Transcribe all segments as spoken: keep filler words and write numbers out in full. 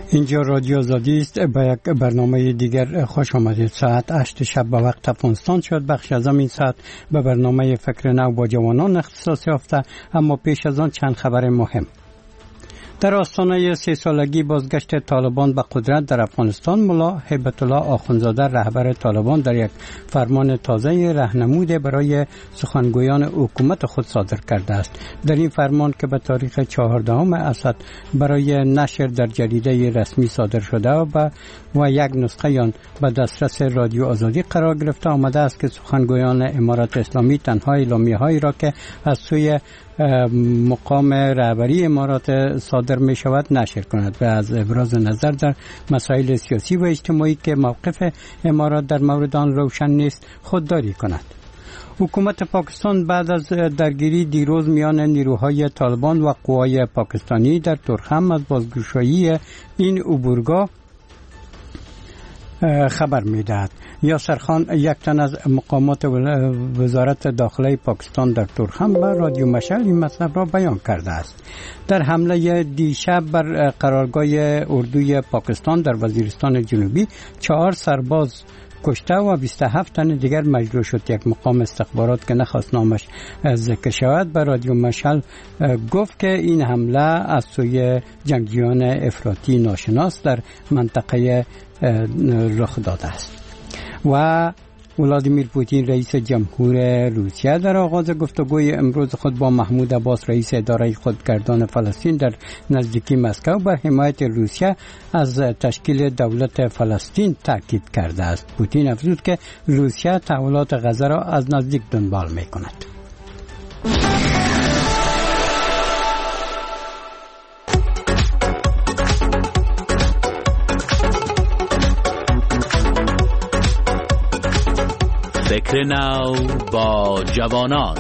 اینجا رادیو آزادی است. با یک برنامه دیگر خوش آمدید. ساعت هشت شب به وقت افغانستان شد. بخش از این ساعت به برنامه فکر نو با جوانان اختصاص یافته، اما پیش از آن چند خبر مهم. در آستانه سه سالگی بازگشت طالبان به قدرت در افغانستان، ملا هیبت الله آخوندزاده رهبر طالبان در یک فرمان تازه راهنمود برای سخنگویان حکومت خود صادر کرده است. در این فرمان که به تاریخ چهاردهم اسد برای نشر در جریده رسمی صادر شده و و یک نسخه آن به دسترس رادیو آزادی قرار گرفته، آمده است که سخنگویان امارت اسلامی تنها اعلامیه‌هایی را که از سوی مقام رهبری امارات صادر می شود نشر کند و از ابراز نظر در مسائل سیاسی و اجتماعی که موقف امارات در مورد آن روشن نیست خودداری کند. حکومت پاکستان بعد از درگیری دیروز میان نیروهای طالبان و قوای پاکستانی در تورخم از بازگشایی این عبورگاه خبر می‌دهد. یاسر خان، یک تن از مقامات وزارت داخله پاکستان در تورخم به رادیو مشعل این مطلب را بیان کرده است. در حمله دیشب بر قرارگاه اردوی پاکستان در وزیرستان جنوبی، چهار سرباز کشته و بیست و هفت تن دیگر مجروح شد. یک مقام استخبارات که نخواست نامش ذکر شود به رادیو مشعل گفت که این حمله از سوی جنگجویان افراطی ناشناس در منطقه رخ داده است. و ولادیمیر پوتین رئیس جمهور روسیه در آغاز گفتگوی امروز خود با محمود عباس رئیس اداره خودگردان فلسطین در نزدیکی مسکو بر حمایت روسیه از تشکیل دولت فلسطین تاکید کرده است. پوتین افزود که روسیه تحولات غزه را از نزدیک دنبال می کند. فکر نو با جوانان.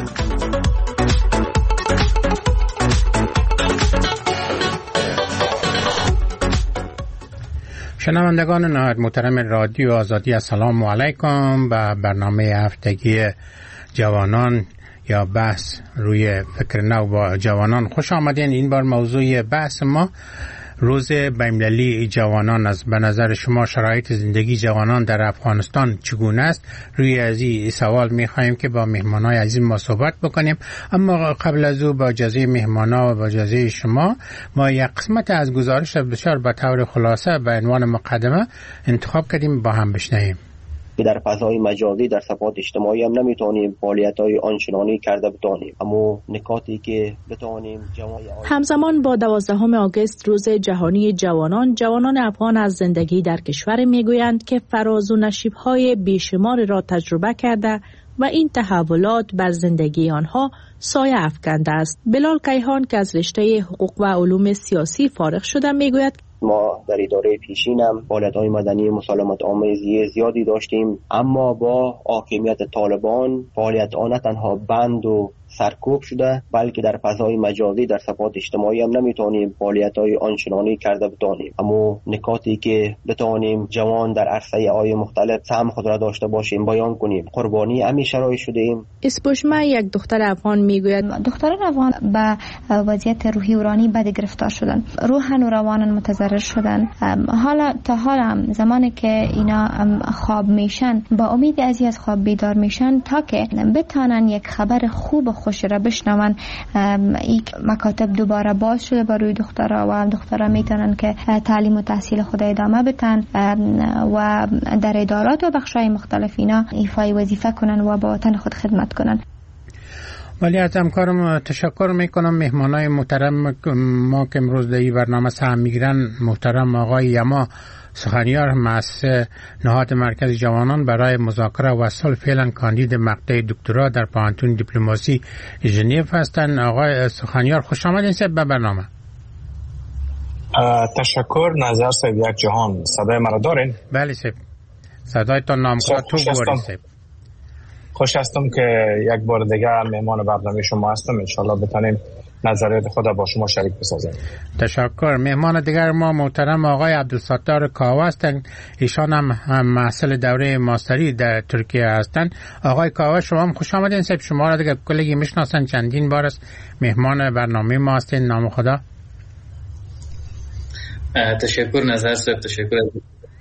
شنوندگان نهایت محترم رادیو آزادی، السلام علیکم. به برنامه هفتگی جوانان یا بحث روی فکر نو با جوانان خوش آمدین. این بار موضوع بحث ما روز بین‌المللی جوانان است. به نظر شما شرایط زندگی جوانان در افغانستان چگونه است؟ روی از این سوال می‌خوایم که با مهمانای عزیز ما صحبت بکنیم، اما قبل از او با اجازه مهمانا و با اجازه شما ما یک قسمت از گزارش بسیار به طور خلاصه به عنوان مقدمه انتخاب کردیم با هم بشنویم. که در فضای مجازی در صفحات اجتماعی هم نمیتونیم فعالیت‌های آنچنانی کرده بتانیم، اما نکاتی که بتانیم جمعی همزمان با دوازدهم آگوست روز جهانی جوانان، جوانان افغان از زندگی در کشور میگویند که فراز و نشیب‌های بیشمار را تجربه کرده و این تحولات بر زندگی آنها سایه افکنده است. بلال کیهان که از رشته حقوق و علوم سیاسی فارغ شده میگوید ما در اداره پیشینم فعالیت‌های مدنی مسالمت آمیزی زیادی داشتیم، اما با حاکمیت طالبان فعالیت آن نه تنها بند و سرکوب شده، بلکه در فضای مجازی در صفحات اجتماعی هم نمیتونیم فعالیت‌های آنچنانی کرده بتانیم، اما نکاتی که بتانیم جوان در عرصه های مختلف سهم خود را داشته باشیم بیان کنیم. قربانی همین شرایط شدیم. اسپوشما یک دختر افغان میگوید دختران افغان به وضعیت روحی و روانی بد گرفتار شدن، روحن و روانن متضرر شدن. حالا تا حالا زمانی که اینا خواب میشن با امید از از خواب بیدار میشن تا که بتانن یک خبر خوب خوش را بشنون. این مکاتب دوباره باز شده برای دخترها و دخترها میتونن که تعلیم و تحصیل خود ادامه بدن و در ادارات و بخش‌های مختلف اینا ایفای وظیفه کنن و با وطن خود خدمت کنن. ولی از همکارم تشکر میکنم. مهمانای محترم ما که امروز در این برنامه سهم میگیرن، محترم آقای یما سخنیار مؤسس نهاد مرکز جوانان برای مذاکره و صلح، فعلا کاندید مقطع دکترا در پانتون دیپلماسی ژنو هستند. آقای سخنیار خوش آمدید به برنامه. تشکر. نظر صاحب یک جهان صدای مرا دارین؟ بله صاحب، صدایتان نامکار تو بوری صاحب. خوش هستم که یک بار دیگر مهمان برنامه شما هستم. انشالله بتانیم نظریات خود با شما شریک بسازیم. تشکر. مهمان دیگر ما محترم آقای عبدالستار کاوه هستند. ایشان هم محصل دوره ماستری در ترکیه هستند. آقای کاوه شما هم خوش آمدین. صاحب شما را دیگه کلی میشناسن، چندین بار است مهمان برنامه ما هستین. نام خدا. تشکر نظر صاحب، تشکر از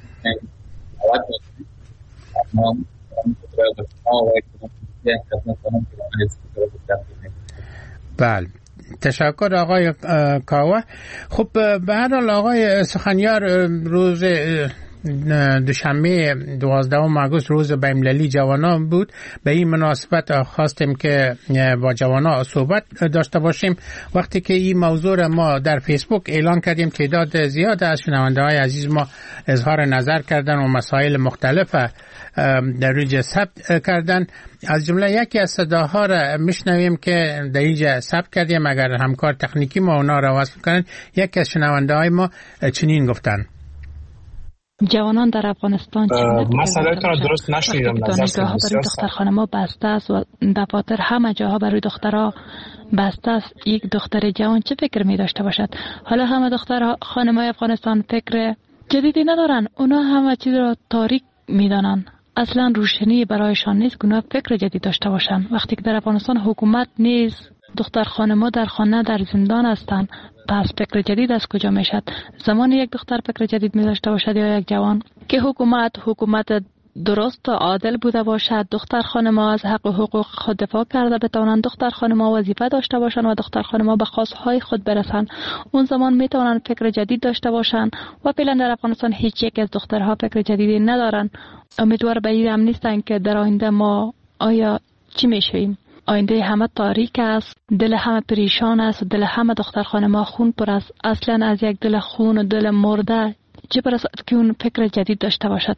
بله تشکر آقای کاوه. خب به هر حال آقای سخنیار، روز دوشنبه دوازدهم آگوست روز بین‌المللی جوانان بود. به این مناسبت خواستیم که با جوانان صحبت داشته باشیم. وقتی که این موضوع را ما در فیسبوک اعلان کردیم، تعداد زیاد از شنونده‌های عزیز ما اظهار نظر کردن و مسائل مختلف در اینجا ثبت کردن. از جمله یکی از صداها را میشنویم که در اینجا ثبت کردیم، اگر همکار تکنیکی ما اونا را وصل کنن. یکی از شنونده‌های ما چنین گفتن: جوانان در افغانستان مسئله را درست نشنیدم. دانشگاه ها برای دختر خانما بسته است و دفاتر همه جاها برای دخترها بسته است. یک دختر جوان چه فکر می داشته باشد؟ حالا همه دختر خانمای افغانستان فکر جدیدی ندارن، اونا همه چیز را تاریک می دانن. اصلا روشنی برایشان نیست که اونا فکر جدید داشته باشن. وقتی که در افغانستان حکومت نیست، دختر خانما در خانه در زندان هستند، پس فکر جدید از کجا میشد؟ زمان یک دختر فکر جدید می داشته باشد یا یک جوان که حکومت حکومت درست و عادل بوده باشد، دختر خانما از حق و حقوق خود دفاع کرده بتوانند، دختر خانما وظیفه داشته باشند و دختر خانما به خواستهای خود برسند، اون زمان می توانند فکر جدید داشته باشند. و فعلا در افغانستان هیچ یک از دخترها فکر جدیدی ندارن. امیدوار به این هم نیستن که در آینده ما آیا چی میشویم. آینده همه تاریک است، دل همه پریشان است و دل همه دختر خانما خون پر است. اصلا از یک دل خون و دل مرده چه برسد که اون فکر جدید داشته باشد.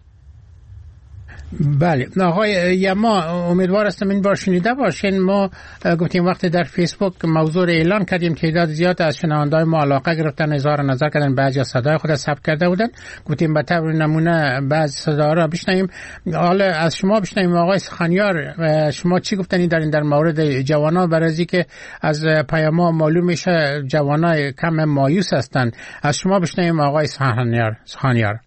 بله آقای یما، امیدوار هستم این بار شنیده باشین. ما گفتیم وقتی در فیسبوک موضوع را اعلان کردیم، تعداد زیاد از شنونده‌های ما علاقه گرفتن، اظهار نظر کردن، بعضی از صدای خود ثبت کرده بودن. گفتیم به طور نمونه بعضی صدا را بشنویم. حالا از شما بشنویم آقای سخنیار، شما چی گفتنی دارین در مورد جوانان؟ برای که از پیام معلوم میشه جوانای کم مایوس هستند. از شما بشنویم آقای سخنیار. سخنیار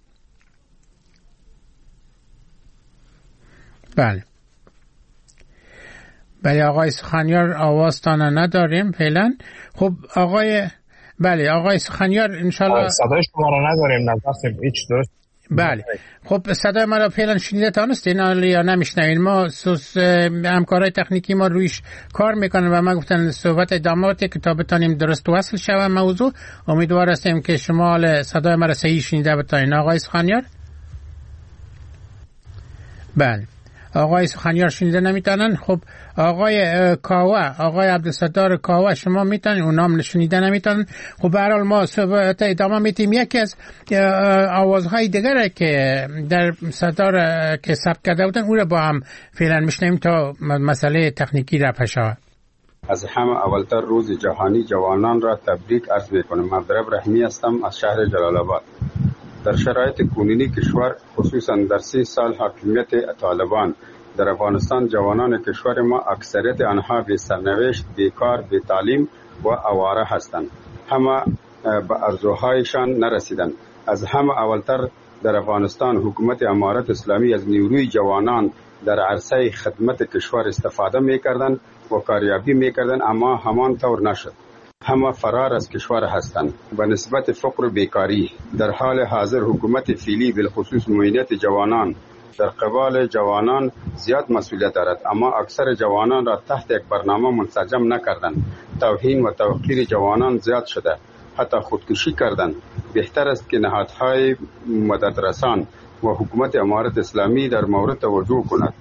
بله بله آقای سخنیار آوازتان نداریم فعلا. خب آقای بله آقای سخنیار انشالله صدای شما رو نداریم. نظر هیچ درست بله. خب صدای ما را فعلا شنیده تانستین یا نمیشنوین؟ ما همکارای تکنیکی ما رویش کار میکنن و ما گفتن صحبت اداماتی که تا بتانیم درست وصل شود موضوع. امیدوار هستیم که شما صدای ما را صحیح شنیده بتانین. آقای سخنیار بله آقای سخنیار شنیده نمیتونن. خب آقای کاوه، آقای عبدالستار کاوه، شما میتونن؟ اونا هم شنیده نمیتونن. خب به هر حال ما صحبت ادامه میتیم. یکی از آوازهای دیگر که در صدار که ثبت کرده بودن اون رو با هم فعلا میشنیم تا مسئله تکنیکی را پیش آورد. از همه اولتر روز جهانی جوانان را تبریک عرض میکنم. مبدرب رحمی هستم از شهر جلال آباد. در شرایط کنونی کشور، خصوصا در سی سال حاکمیت طالبان در افغانستان، جوانان کشور ما اکثریت آنها به سرنوشت، بیکار، بی تعلیم و آواره هستند. همه به آرزوهایشان نرسیدند. از همه اولتر در افغانستان حکومت امارت اسلامی از نیروی جوانان در عرصه خدمت کشور استفاده می‌کردند و کاریابی می‌کردند، اما همان طور نشد. همه فرار از کشور هستند. به نسبت فقر و بیکاری در حال حاضر حکومت فعلی بالخصوص معینیت جوانان در قبال جوانان زیاد مسئولیت دارد، اما اکثر جوانان را تحت یک برنامه منسجم نکردند. توهین و توقیر جوانان زیاد شده، حتی خودکشی کردند. بهتر است که نهادهای مددرسان و حکومت امارت اسلامی در مورد توجه کند.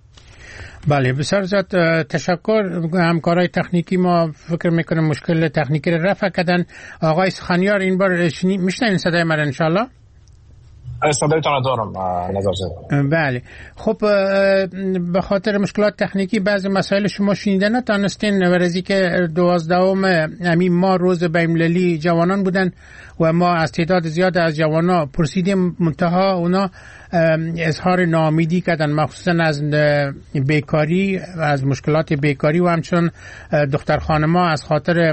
بله بسیار زیاد تشکر. همکارای تکنیکی ما فکر میکنم مشکل تکنیکی را رفع کردن. آقای سخنیار این بار میشنوین صدای من انشالله؟ صدایتان دارم نظر زد. بله خب به خاطر مشکلات تکنیکی بعضی مسائل شما شنیده نتانستین، ورزی که دوازدهم همین ماه روز بین‌المللی جوانان بودن و ما از تعداد زیاد از جوانان پرسیدیم، منتها اونا اظهار ناامیدی کردن، مخصوصا از بیکاری، از مشکلات بیکاری و همچنین دختر خانما از خاطر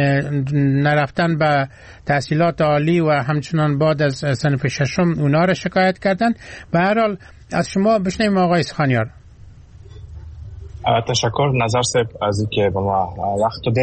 نرفتن به تحصیلات عالی و همچنان بعد از صنف ششم اونا را شکایت کردن. به هر حال از شما بشنویم آقای سخنیار. تشکر نظر صاحب از اینکه به ما وقت دادین.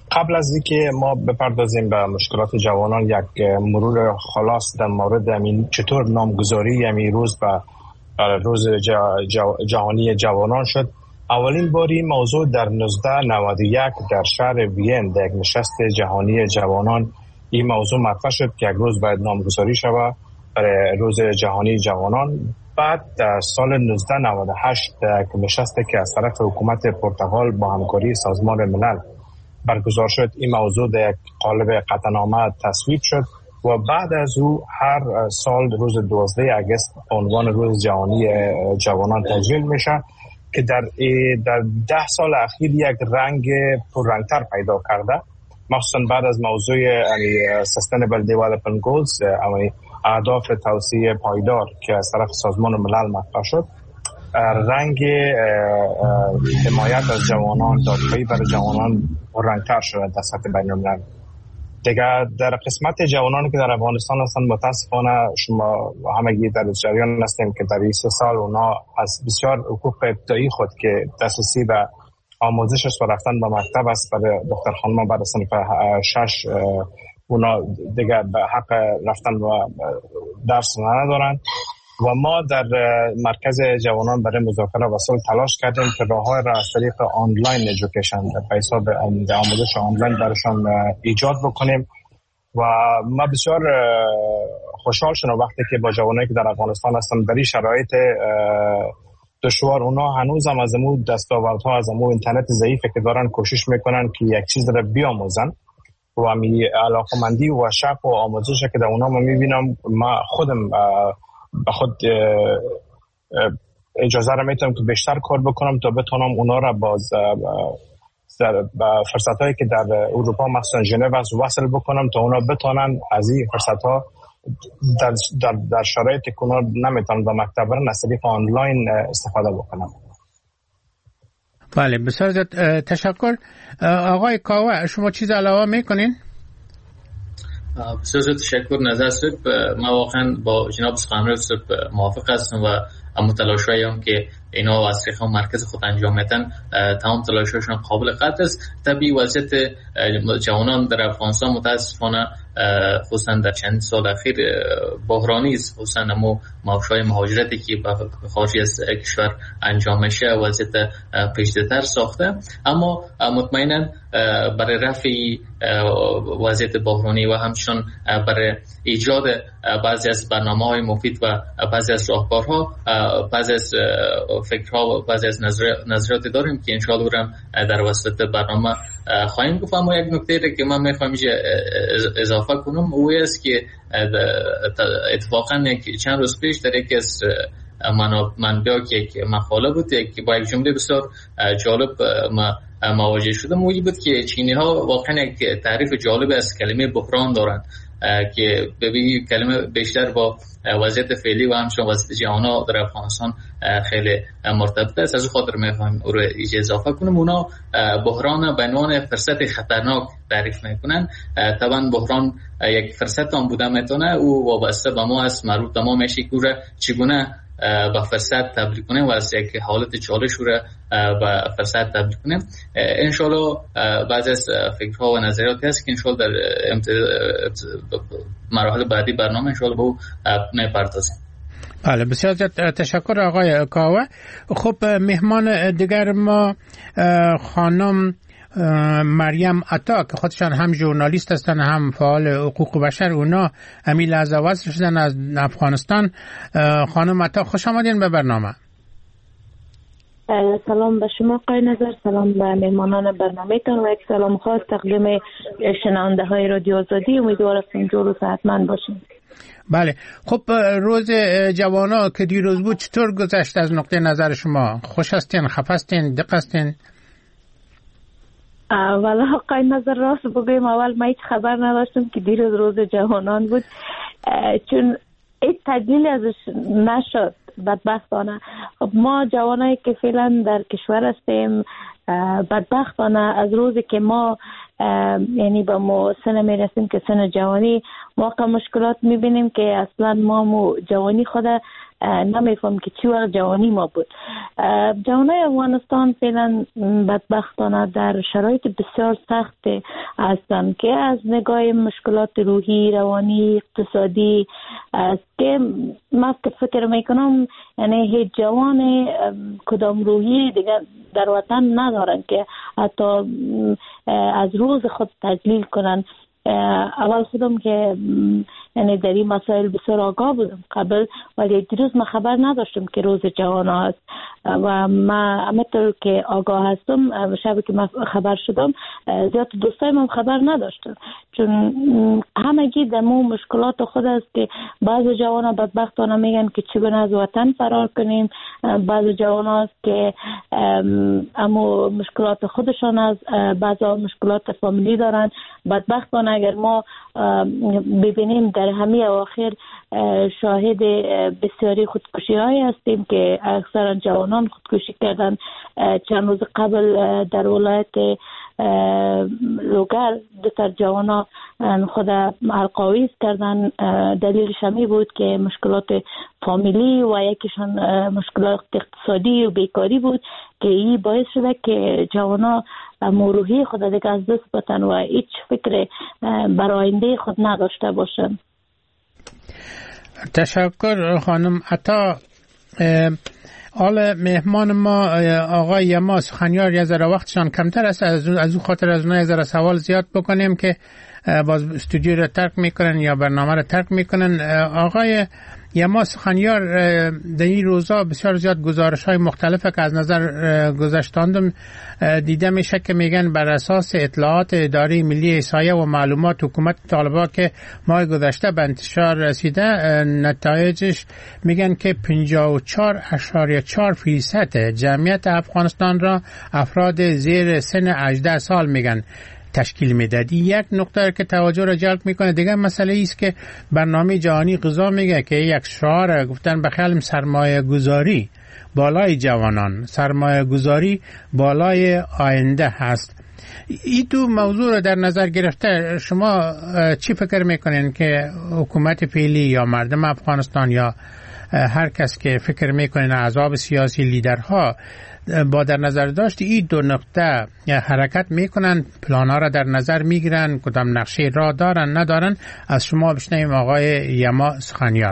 قبل از اینکه ما بپردازیم به مشکلات جوانان، یک مرور خلاص در مورد همین چطور نامگذاری همین روز به روز جهانی جوانان شد. اولین باری موضوع در نوزده نود و یک در شهر وین در یک نشست جهانی جوانان این موضوع مطرح شد که یک روز باید نامگذاری شود برای روز جهانی جوانان. بعد در سال نوزده نود و هشت در یک نشست که از طرف حکومت پرتغال با همکاری سازمان ملل برگزار شد، این موضوع در یک قالب قطعنامه تصویب شد و بعد از او هر سال روز دوازده آگوست عنوان روز جهانی جوانان تجلیل میشه که در در ده سال اخیر یک رنگ پررنگتر پیدا کرده، مخصوصا بعد از موضوع Sustainable Development Goals، اهداف توسعه پایدار که از طرف سازمان ملل مطرح شد. رنگ حمایت از جوانان، دادخواهی برای جوانان پررنگتر شده در سطح بین‌الملل. دیگه در قسمت جوانانی که در افغانستان هستند، متاسفانه شما همگی در جریان هستیم که در این سه سال اونا از بسیار حقوق ابتدایی خود که دسترسی به آموزش است و رفتن به مکتب است برای دختر خانم‌ها بعد از صنف شش، اونا دیگه به حق رفتن و درس ندارن و ما در مرکز جوانان برای مذاکره و صلح تلاش کردیم که راه‌های را از طریق آنلاین ادویکیشن به حساب آموزش آنلاین براشون ایجاد بکنیم و ما بسیار خوشحال شدم وقتی که با جوانایی که در افغانستان هستن در این شرایط دشوار، اونا هنوز هم از امو دستاوردها، از امو اینترنت ضعیفه که دارن کوشش میکنن که یک چیز را بیاموزن و می علاقمندی و شوق و آموزش که در اونا ما میبینم. ما خودم به خود اجازه را میتونم که بیشتر کار بکنم تا بتونم اونا را باز فرصت هایی که در اروپا مثلا ژنو وصل بکنم تا اونا بتونن از این فرصت ها در, در, در شرایطی که اونا نمیتونن به مکتب برن از طریق آنلاین استفاده بکنم. بله، بسیار زیاد تشکر. آقای کاوه، شما چیز علاوه میکنین؟ بسیار زیاد تشکر. نظر صرف ما واقعا با جناب سخنرانی صرف موافق هستم و اما تلاشایی هم که اینا از طریق مرکز خود انجام میدن تمام تلاششون قابل قدر است. طبیعی وضعیت جوانان در افغانستان متاسفانه خصوصا در چند سال اخیر بحرانی است، خصوصا اما موضوع مهاجرتی که به خارج از کشور انجام میشه وضعیت پیچیده‌تر ساخته. اما مطمئنا برای رفع وضعیت بحرانی و همچنین برای ایجاد بعضی از برنامه‌های مفید و بعضی از راهکارها، بعضی از فکرها و بعضی از نظریات داریم که انشاءالله هم در وسط برنامه خواهیم گفت. اما یک نکته که من میخوام اینجا اضافه کنم او است که اتفاقا چند روز پیش در یکی از منبع که یک مقاله بود که با یک جمله بسیار جالب ما مواجه شدم، اون بود که چینی ها واقعا یک تعریف جالب از کلمه بحران دارند که ببینی کلمه بیشتر با وضعیت فعلی و همچنین وضعیت جهان در افغانستان خیلی مرتبط است. از اون خاطر میخوایم او رو اضافه کنم. اونا بحران به عنوان فرصت خطرناک تعریف میکنن. طبعا بحران یک فرصت هم بوده میتونه، او وابسته به ما است، مربوط به ما میشه که چگونه با فرصت تبدیل کنیم و از یک حالت چالش رو با فرصت تبدیل کنیم. انشالله بعضی از فکرها و نظریاتی هست که انشالله در مراحل بعدی برنامه انشالله به او میپردازیم. بله، بسیار تشکر آقای کاوه. خب مهمان دیگر ما خانم مریم عطا که خودشان هم ژورنالیست هستن هم فعال حقوق بشر، اونا امیل از وصل شدن از افغانستان. خانم عطا، خوش آمدین به برنامه. سلام به شما آقای نظر، سلام به مهمانان برنامه تان و یک سلام خاص تقدیم شنونده های رادیو آزادی. امیدوارم جور و صحتمند باشین. بله، خب روز جوانا که دیروز بود چطور گذشت از نقطه نظر شما؟ خوش هستین، خفه هستین، دق هستین؟ والا آقای نظر راست بگویم اول ما هیچ خبر نداشتم که دیروز روز جوانان بود، چون هیچ تدلیل ازش نشد بدبختانه. خب ما جوانایی که فعلا در کشور هستیم بدبختانه از روزی که ما یعنی به ما سن میرسیم که سن جوانی واقعا مشکلات میبینیم که اصلا ما مو جوانی خود نمیفهم که چی وقت جوانی ما بود. جوانای افغانستان فعلا بدبختانه در شرایط بسیار سخت هستند که از نگاه مشکلات روحی، روانی، اقتصادی است که من فکر میکنم یعنی هیچ جوان کدام روحی دیگر در وطن ندارن که حتی از روز خود تجلیل کنن. اول خودم که یعنی در این مسائل بسیار آگاه بودم قبل، ولی دیروز من خبر نداشتم که روز جوان هست و من همینطور که آگاه هستم شب که من خبر شدم زیاد دوستای من خبر نداشتم، چون همگی در مو مشکلات خود است که بعض جوان بدبختانه میگن که چگونه از وطن فرار کنیم، بعض جوان هست که اما مشکلات خودشان از بعض مشکلات فامیلی دارن. بدبختانه اگر ما ببینیم در همه اواخر شاهد بسیاری خودکشی های هستیم که اکثرا جوانان خودکشی کردن. چند روز قبل در ولایت لوگر دو تا جوانا خود القاویز کردن. دلیلش همی بود که مشکلات فامیلی و یکیشان مشکلات اقتصادی و بیکاری بود که این باعث شده که جوانا روحی خود دیگه از دست بتن و هیچ فکر برای آینده خود نداشته باشن. تشکر خانم عطا. حال مهمان ما آقای یما سخنیار یه ذره وقتشان کمتر است، از اون خاطر از اونها یه ذره سوال زیاد بکنیم که باز استودیو رو ترک میکنن یا برنامه رو ترک میکنن. آقای یما سخنیار، در این روزا بسیار زیاد گزارش های مختلفه که از نظر گذشتاندم دیده میشه که میگن بر اساس اطلاعات اداره ملی احصایه و معلومات حکومت طالبان که ماه گذشته به انتشار رسیده، نتایجش میگن که پنجاه و چهار اشاریه چهار فیصد جمعیت افغانستان را افراد زیر سن هجده سال میگن تشکیل میدادی. یک نکته که توجه را جلب میکنه دیگه مسئله ایست که برنامه جهانی غذا میگه که یک شعار گفتن به خیال سرمایه گذاری بالای جوانان، سرمایه گذاری بالای آینده هست. این دو موضوع رو در نظر گرفته شما چی فکر میکنین که حکومت فعلی یا مردم افغانستان یا هر کس که فکر میکنین احزاب سیاسی، لیدرها با در نظر داشت این دو نقطه حرکت میکنن، پلانها را در نظر میگیرن، کدام نقشه را دارن ندارن؟ از شما بشنویم آقای یما سخنیار.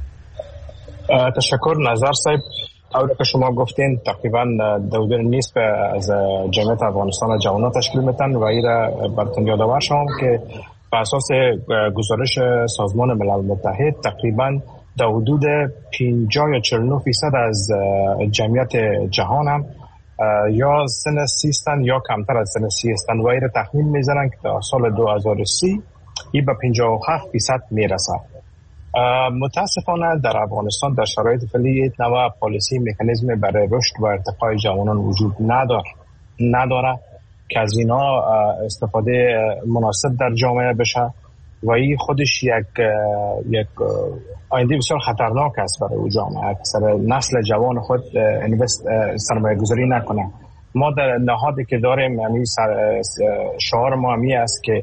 تشکر نظر صاحب. اول که شما گفتین تقریبا دو نیست از جمعیت افغانستان جوانان تشکیل میدن و این را براتون یادآور شدم که بر اساس گزارش سازمان ملل متحد تقریبا در حدود پنجاه یا چهل و نه فیصد از جمعیت جهان هم یا سن سی هستند یا کمتر از سن سی هستند و این را تخمین میزنن که در سال دو هزار و سی این به پنجاه و هفت فیصد میرسه. متاسفانه در افغانستان در شرایط فعلی نوع پالیسی مکانیزم برای رشد و ارتقای جوانان وجود نداره نداره که از اینا استفاده مناسب در جامعه بشه و این خودش یک یک آینده بسیار خطرناک است برای او جامعه که سر نسل جوان خود اینوست سرمایه گذاری نکنه. ما در نهادی که داریم یعنی شعار ما همی است که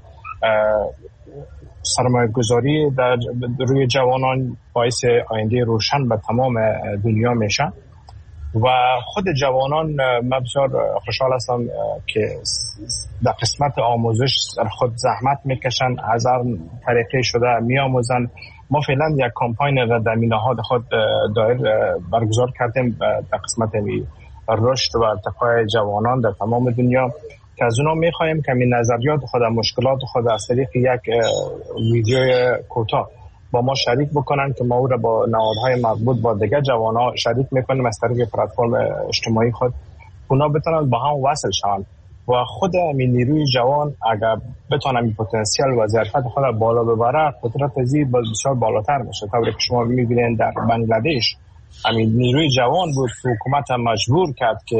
سرمایه گذاری در روی جوانان باعث آینده روشن به تمام دنیا میشه و خود جوانان من بسیار خوشحال هستم که در قسمت آموزش خود زحمت میکشن، از هر طریقه شده میآموزن. ما فعلا یک کمپاین را در نهاد خود دایر برگزار کردیم در قسمت رشد و ارتقای جوانان در تمام دنیا که از اونا میخوایم که این نظریات خود و مشکلات خود از طریق یک ویدیوی کوتاه با ما شریک بکنن که ما او را با نهادهای مربوط با دیگر جوانا شریک میکنیم از طریق پلتفرم اجتماعی خود، اونا بتونن با هم وصل شون و خود این نیروی جوان اگر بتونن این پتانسیل و ظرفیت خود را بالا ببره قدرت ازی بسیار بالاتر میشه. طوری که شما میبینید در بنگلادش همین نیروی جوان بود که حکومت مجبور کرد که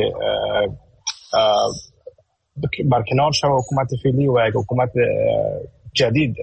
برکنار شد حکومت فعلی و یک حکومت جدید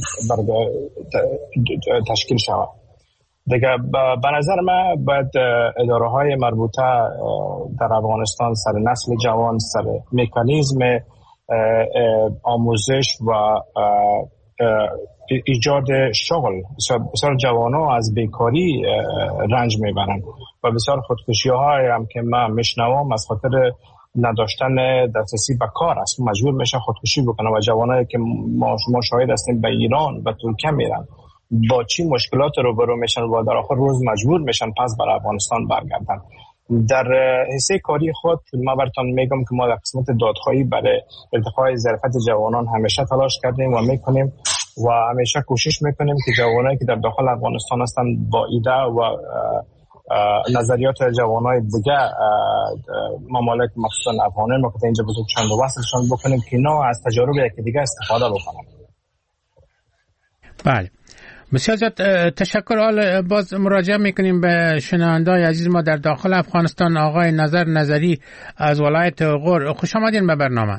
تشکیل شود. دیگه به نظر من باید اداره های مربوطه در افغانستان سر نسل جوان، سر مکانیزم آموزش و ایجاد شغل. بسیار جوانان از بیکاری رنج میبرند و بسیار خودکشی های هم که من میشنوم از خاطر نداشتن دسترسی به کار است، مجبور میشن خودکشی بکنن و جوانایی که ما شما شاهد هستیم به ایران و ترکیه میرن با چی مشکلات روبرو میشن و در آخر روز مجبور میشن پس بر افغانستان برگردن. در حصه کاری خود ما براتون میگم که ما در قسمت دادخواهی برای ارتقاء ظرفیت جوانان همیشه تلاش کردیم و میکنیم و همیشه کوشش میکنیم که جوانایی که در داخل افغانستان هستن با ایده و نظریات جوانای دیگه ممالک مخصوصا افغانان ما که اینجا بزرگ چند وصلشان بکنیم که اینا از تجارب یکی دیگه استفاده بکنن. بله، بسیار زیاد تشکر. حال باز مراجعه میکنیم به شنونده‌های عزیز ما در داخل افغانستان. آقای نظر نظری از ولایت غور، خوش آمدین به برنامه.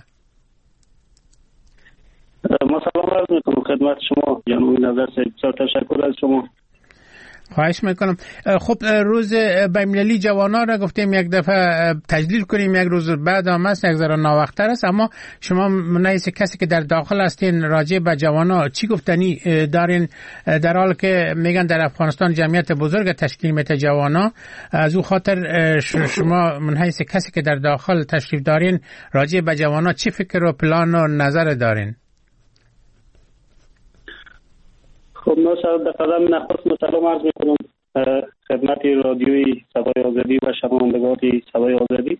ما سلام عرض میکنم خدمت شما جناب نظر صاحب، بسیار تشکر از شما. خواهش میکنم. خب روز بین‌المللی جوانان را گفتیم یک دفعه تجلیل کنیم، یک روز بعد هم است، یک ذره ناوقت‌تر است، اما شما منیس کسی که در داخل هستین راجع به جوانان چی گفتنی دارین، در حال که میگن در افغانستان جمعیت بزرگ تشکیل میده جوانان، از او خاطر شما منیس کسی که در داخل تشریف دارین راجع به جوانان چی فکر و پلان و نظر دارین؟ خب ما در قدم نخست سلام عرض میکنم خدمت رادیوی صدای آزادی و شنوندگان صدای آزادی.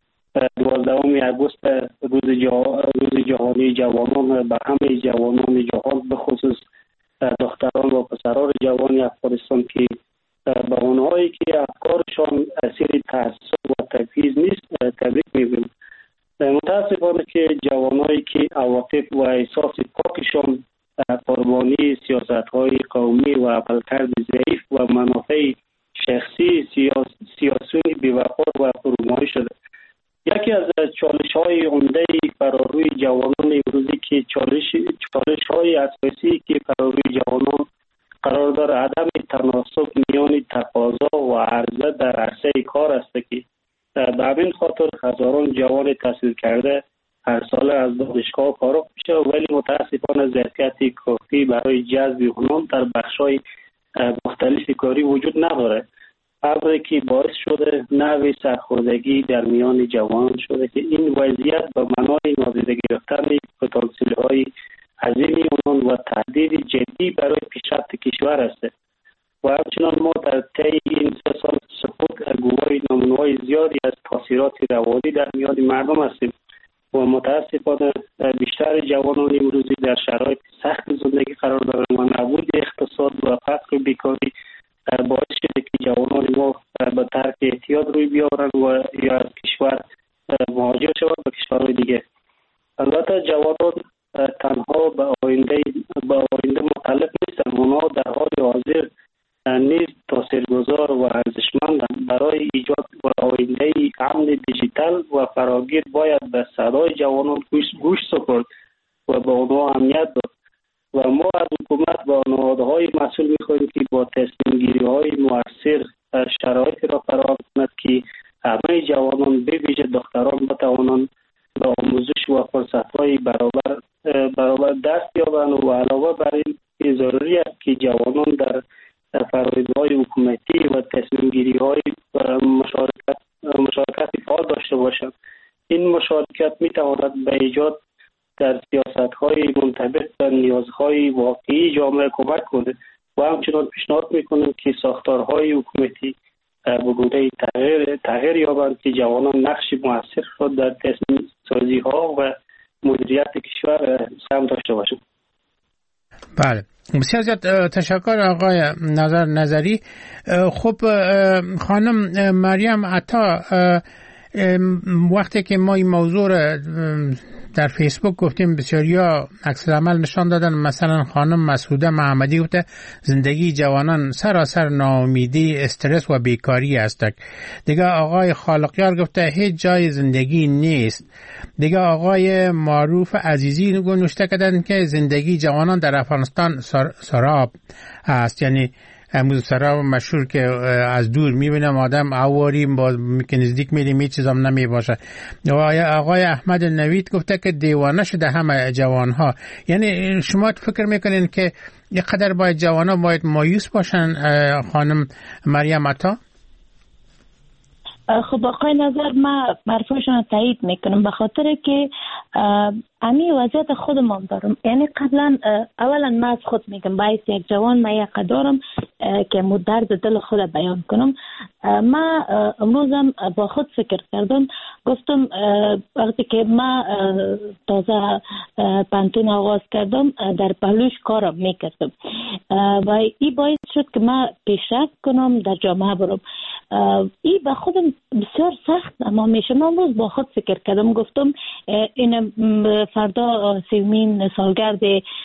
دوازدهم اگوست روز, جا... روز جهانی جوانان به همه جوانان جهان به خصوص دختران و پسران جوان افغانستان که به اونهایی که افکارشان اسیر تعصب و تبعیض نیست تبریک میگویم. متاسفانه که جوانایی که عواطف و احساس پاکشان قربانی سیاست‌های قومی و عملکرد ضعیف و منافع شخصی سیاس سیاسی بی‌وفا و فرومایه شده. یکی از چالش‌های عمده فراروی جوانان امروزی که چالش چالش‌های اساسی که فراروی جوانان قرار دارد عدم تناسب میان تقاضا و عرضه در عرصه کار است که به همین خاطر هزاران جوان تحصیل کرده هر سال از دانشگاه فارغ میشه، ولی متاسفانه ظرفیت کافی برای جذب آنان در بخش‌های مختلف کاری وجود نداره. امری که باعث شده نوع سرخوردگی در میان جوان شده که این وضعیت به معنای نادیده گرفتن پتانسیل‌های عظیم آنان و تهدید جدی برای پیشرفت کشور است. و همچنان ما در طی این سه سال سقوط گواهی نمونه‌های زیادی از تاثیرات روانی در میان مردم هستیم و متاسفانه بیشتر جوانان امروزی در شرایط سخت زندگی قرار دارند و نبود اقتصاد و فقر و بیکاری باعث شده که جوانان ما به ترک اعتیاد روی بیاورند و یا از کشور مهاجر شوند به کشورهای دیگه. البته جوانان تنها به آینده به آینده متعلق نیستند، آنها در حال حاضر نیز تاثیرگذار و ارزشمندند. برای ایجاد و آینده امن دیجیتال و فراگیر باید به صدای جوانان گوش سپرد و به آنها اهمیت داد و ما از حکومت و نهادهای مسئول می‌خواهیم که با تصمیم گیری‌های مؤثر شرایطی را فراهم کند که همه جوانان به ویژه دختران بتوانند به آموزش و فرصت‌های برابر برابر دست یابند و علاوه بر این ضروری است که جوانان در فرآیندهای حکومتی و تصمیم گیری های مشارکت مشارکت فعال داشته باشند. این مشارکت می تواند به ایجاد در سیاست های منطبق به نیازهای واقعی جامعه کمک کنه و همچنان پیشنهاد می کنیم که ساختارهای حکومتی به گونه تغییر تغییر یابند که جوانان نقش موثر خود در تصمیم سازی ها و مدیریت کشور سهم داشته باشند. بله، بسیار زیاد تشکر آقای نظر نظری. خب خانم مریم عطا، وقتی که ما این موضوع در فیسبوک گفتیم بسیاریا عکس العمل نشان دادن، مثلا خانم مسعوده محمدی گفته زندگی جوانان سراسر ناامیدی، استرس و بیکاری است. دیگه آقای خالقیار گفته هیچ جای زندگی نیست. دیگه آقای معروف عزیزی نوشته کردن که زندگی جوانان در افغانستان سراب است، یعنی امروز سرا مشهور که از دور میبینم آدم عواری با که نزدیک میریم هیچ چیزام نمی باشه. آقای احمد نوید گفته که دیوانه شده همه جوانها. یعنی شما فکر میکنین که یک قدر باید جوانها باید مایوس باشن خانم مریم عطا؟ خب آقای نظر من مرفوعشان تایید میکنم به خاطر که امی وضعیت خودم دارم. یعنی قبلا اولا من از خود میگم باید یک جوان من یک دارم که مو درد دل خود بیان کنم. من امروزم با خود فکر کردم، گفتم وقتی که من تازه پانتون آغاز کردم در پهلوش کارم میکردم و این باعث شد که من پیشرفت کنم در جامعه برم. این به خودم بسیار سخت اما میشه. من امروز با خود فکر کردم، گفتم این فردا سومین سالگرد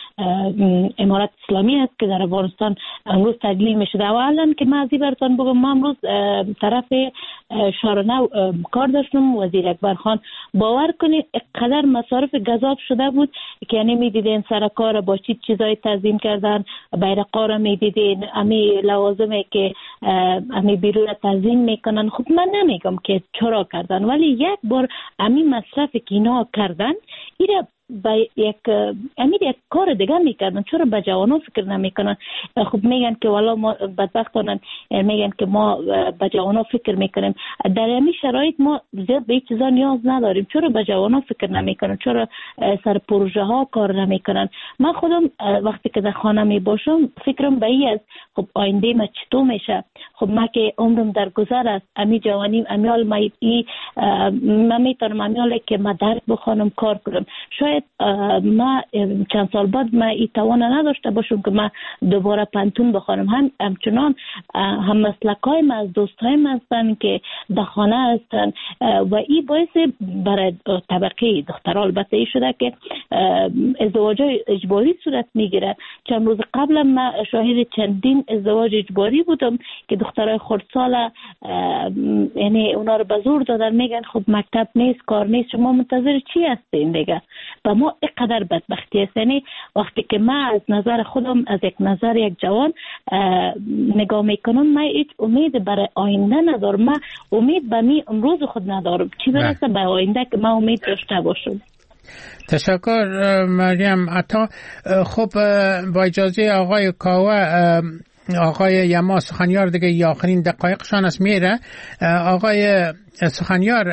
امارت اسلامی است که در افغانستان امروز تدلیل میشه. اولا که من از این براتون بگم، ما امروز طرف شارنو کار داشتم، وزیر اکبر خان باور کنید قدر مصارف گزاف شده بود که یعنی میدیدین سر کار با چی چیزای تنظیم کردن، بیرقا را میدیدین، امی لوازمی که امی بیرون تنظیم میکنن. خب من نمیگم که چرا کردن، ولی یک بار امی مصرف که اینا کردن ایره با یک امیر یک کار دیگه میکردن، چرا به جوانان فکر نمیکنن؟ خب میگن که والا ما بدبختانن، میگن که ما به جوانان فکر میکنیم. در این شرایط ما زیاد به این چیزا نیاز نداریم. چرا به جوانان فکر نمیکنن؟ چرا سر پروژه ها کار نمیکنن؟ من خودم وقتی که در خانه می باشم فکرم به این است، خب آینده ما چطور میشه؟ خب ما که عمرم در گذر است، امی جوانیم امیال ما ای من میتونم امیال که ما درک بخوانم کار کنم. شاید ما چند سال بعد ما این توان نداشته باشم که ما دوباره پانتون بخوانم. هم همچنان هم مسلکای ما از دوستای ما هستن که در خانه هستن و این باعث برای طبقه دخترها البته ای شده که ازدواج اجباری صورت میگیره. چند روز قبل ما شاهد چندین ازدواج اجباری بودم که دخترای خردسال یعنی اونا رو به زور دادن، میگن خب مکتب نیست، کار نیست، شما منتظر چی هستین دیگه؟ و ما اینقدر بدبختی است. یعنی وقتی که من از نظر خودم از یک نظر یک جوان نگاه میکنم، من هیچ امید برای آینده ندارم. من امید به می امروز خود ندارم، چی برسه به آینده که من امید داشته باشم. تشکر مریم عطا. خب با اجازه آقای کاوه، آقای یما سخنیار دیگه یا آخرین دقایقشان است میره. آقای سخنیار،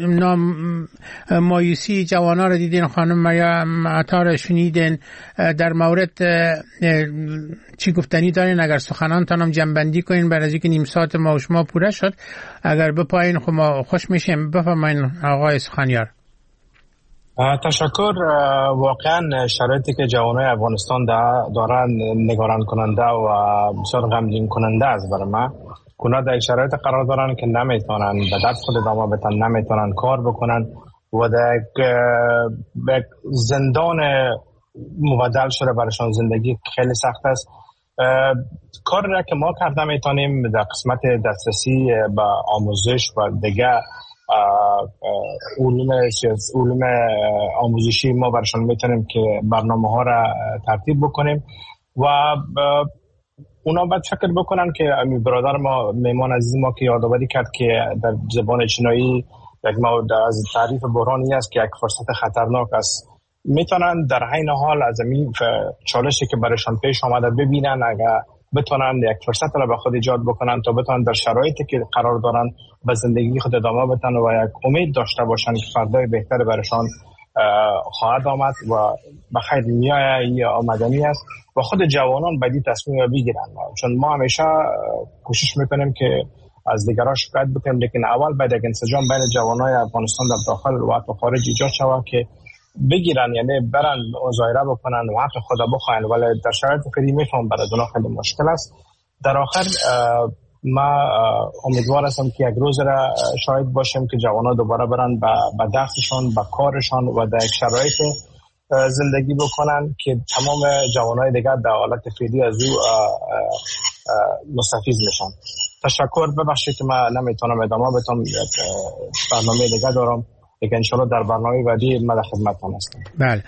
مایوسی جوانا رو دیدین، خانم مریم عطا رو شنیدین، در مورد چی گفتنی دارین؟ اگر سخنانتان هم جنبندی کنین برای از اینکه نیم ساعت ما و شما پوره شد، اگر بپایین خب ما خوش میشیم. بفرمایین آقای سخنیار. تشکر. واقعا شرایطی که جوانای افغانستان دارن نگران کننده و بسیار غمگین کننده است برای ما. اونا در شرایط قرار دارن که نمیتونن به درس خود ادامه بدن، نمیتونن کار بکنن و در یک زندان مبدل شده برایشان. زندگی خیلی سخت است. کاری را که ما کرده میتونیم در قسمت دسترسی به آموزش و دیگه علوم علوم آموزشی ما برشان میتونیم که برنامه ها را ترتیب بکنیم و اونا باید فکر بکنن که برادر ما میمان عزیز ما که یادآوری کرد که در زبان چینایی یک مورد از تعریف بحرانی است که یک فرصت خطرناک است. میتونن در حین حال از این چالشی که برایشان پیش آمده ببینن، اگر بتونن یک فرصت را به خود ایجاد بکنن تا بتونن در شرایطی که قرار دارن به زندگی خود ادامه بدن و یک امید داشته باشن که فردای بهتر برایشان خواهد آمد و به خیر میایه یا آمدنی است و خود جوانان باید تصمیم بگیرن. چون ما همیشه کوشش میکنیم که از دیگران شکایت بکنیم، لیکن اول باید یک انسجام بین جوانای افغانستان در داخل و حتی خارج ایجاد شود که بگیرن، یعنی برن مظاهره بکنن و حق خدا بخواین. ولی در شرایط فعلی میفهم برای اونا خیلی مشکل است. در آخر ما امیدوار هستم که یک روز را شاهد باشیم که جوانا دوباره برن به درسشان، به کارشان و در یک شرایط زندگی بکنن که تمام جوانای دیگر در حالت فعلی از او مستفیض میشن. تشکر. ببخشید که من نمیتونم ادامه بدم، برنامه دیگر دارم، لیکن انشاءالله در برنامه بعدی من در خدمتتون هستم. بله.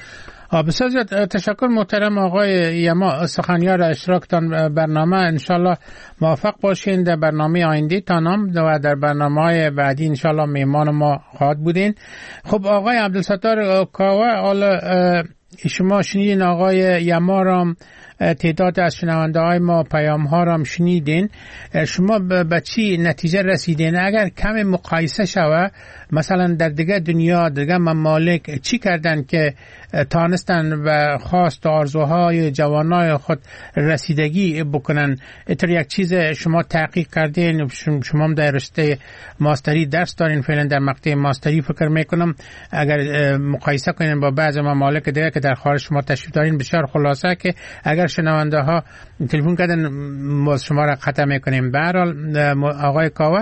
بسیار زیاد تشکر محترم آقای یما، سخنیار اشتراکتان برنامه. انشالله موفق باشین در برنامه آینده تانم و در برنامه های بعدی انشالله میمان ما خواهد بودین. خب آقای عبدالستار کاوه، حالا شما شنیدین آقای یما رام، تعداد از شنونده های ما پیام ها را شنیدین، شما به چی نتیجه رسیدین؟ اگر کم مقایسه شوه مثلا در دیگه دنیا دیگه ممالک چی کردن که تانستن و خواست آرزوهای جوانای خود رسیدگی بکنن؟ اتر یک چیز شما تحقیق کردین، شما هم در رشته ماستری درس دارین، فعلا در مقطع ماستری فکر میکنم، اگر مقایسه کنین با بعض ممالک دیگه که در خارج شما تشریف دارین، بسیار خلاصه که اگر شنونده ها تلفن کردن ما شما را قطع میکنیم. به هر حال آقای کاوه،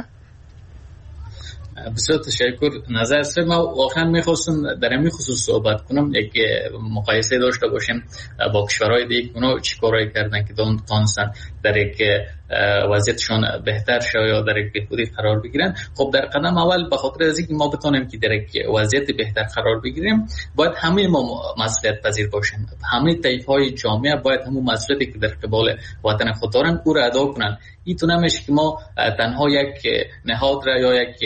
بسیار تشکر. نظر سر ما واقعا میخواستم در این خصوص صحبت کنم، یک مقایسه داشته باشیم با کشورهای دیگه اونا چی کارایی کردن که تونستن در یک وضعیتشون بهتر شه یا در یک بهبودی قرار بگیرن. خب در قدم اول به خاطر از اینکه ما بتونیم که در یک وضعیت بهتر قرار بگیریم، باید همه ما مسئولیت پذیر باشیم، همه طیف‌های جامعه باید همون مسئولیتی که در قبال وطن خود دارن او را ادا کنن. این تو نمیشه که ما تنها یک نهاد را یا یک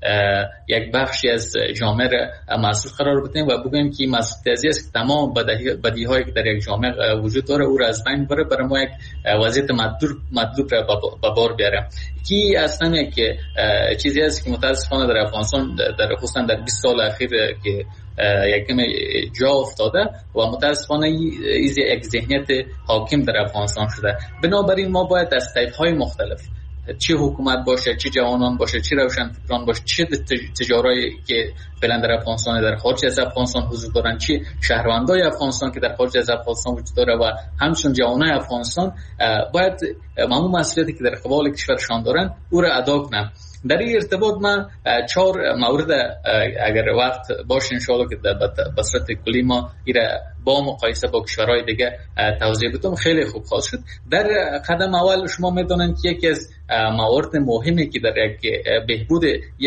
یک بخشی از جامعه را مسئول قرار بدیم و بگیم که مسئولیت است که تمام بدیهایی که در یک جامعه وجود داره او را از بین ببره، برای ما یک وضعیت مطلوب مطلوب را به بار بیاره. کی اصلا یک چیزی است که متاسفانه در افغانستان در خصوصا در بیست سال اخیر که یکم جا افتاده و متاسفانه این یک ذهنیت حاکم در افغانستان شده. بنابراین ما باید از طیف‌های مختلف، چه حکومت باشه، چه جوانان باشه، چه روشنفکران باشه، چه تجارایی که فعلا در افغانستان در خارج از افغانستان حضور دارن، چه شهروندای افغانستان که در خارج از افغانستان وجود داره و همچنین جوانای افغانستان، باید معمول مسئولیتی که در قبال کشورشان دارن او را ادا کنن. در این ارتباط من چهار مورد اگر وقت باشه انشاءالله که به صورت کلی ما ایره با مقایسه با کشورهای دیگه توضیح بدم خیلی خوب خواهد شد. در قدم اول شما میدونن که یکی از موارد مهمی که در یک بهبود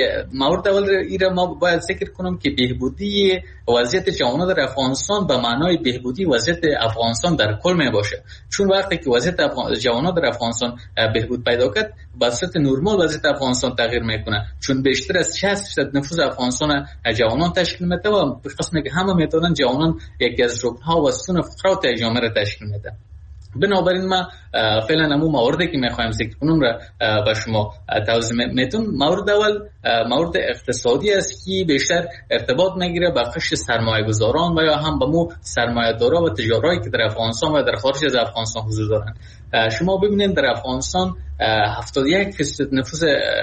مورد اول ایره ما باید ذکر کنم که بهبودی وضعیت جوانان در افغانستان به معنای بهبودی وضعیت افغانستان در کل می باشه. چون وقتی که وضعیت جوانان در افغانستان بهبود پیدا کرد، به صورت نرمال وضعیت افغانستان تغییر میکنه، چون بیشتر از شصت درصد نفوذ افغانستان جوانان تشکیل میده و به قسمی که همه میدونن جوانان یکی از رکن‌ها و ستون فقرات جامعه را تشکیل میده. بنابراین ما فعلا همون مواردی که میخوایم ذکر کنم را به شما توضیح میتونم. مورد اول مورد اقتصادی است که بیشتر ارتباط میگیره با قشر سرمایه گذاران و یا هم با مو سرمایه دارا و تجارایی که در افغانستان و در خارج از افغانستان حضور دارن. شما ببینید در افغانستان هفتاد و یک درصد نفوذ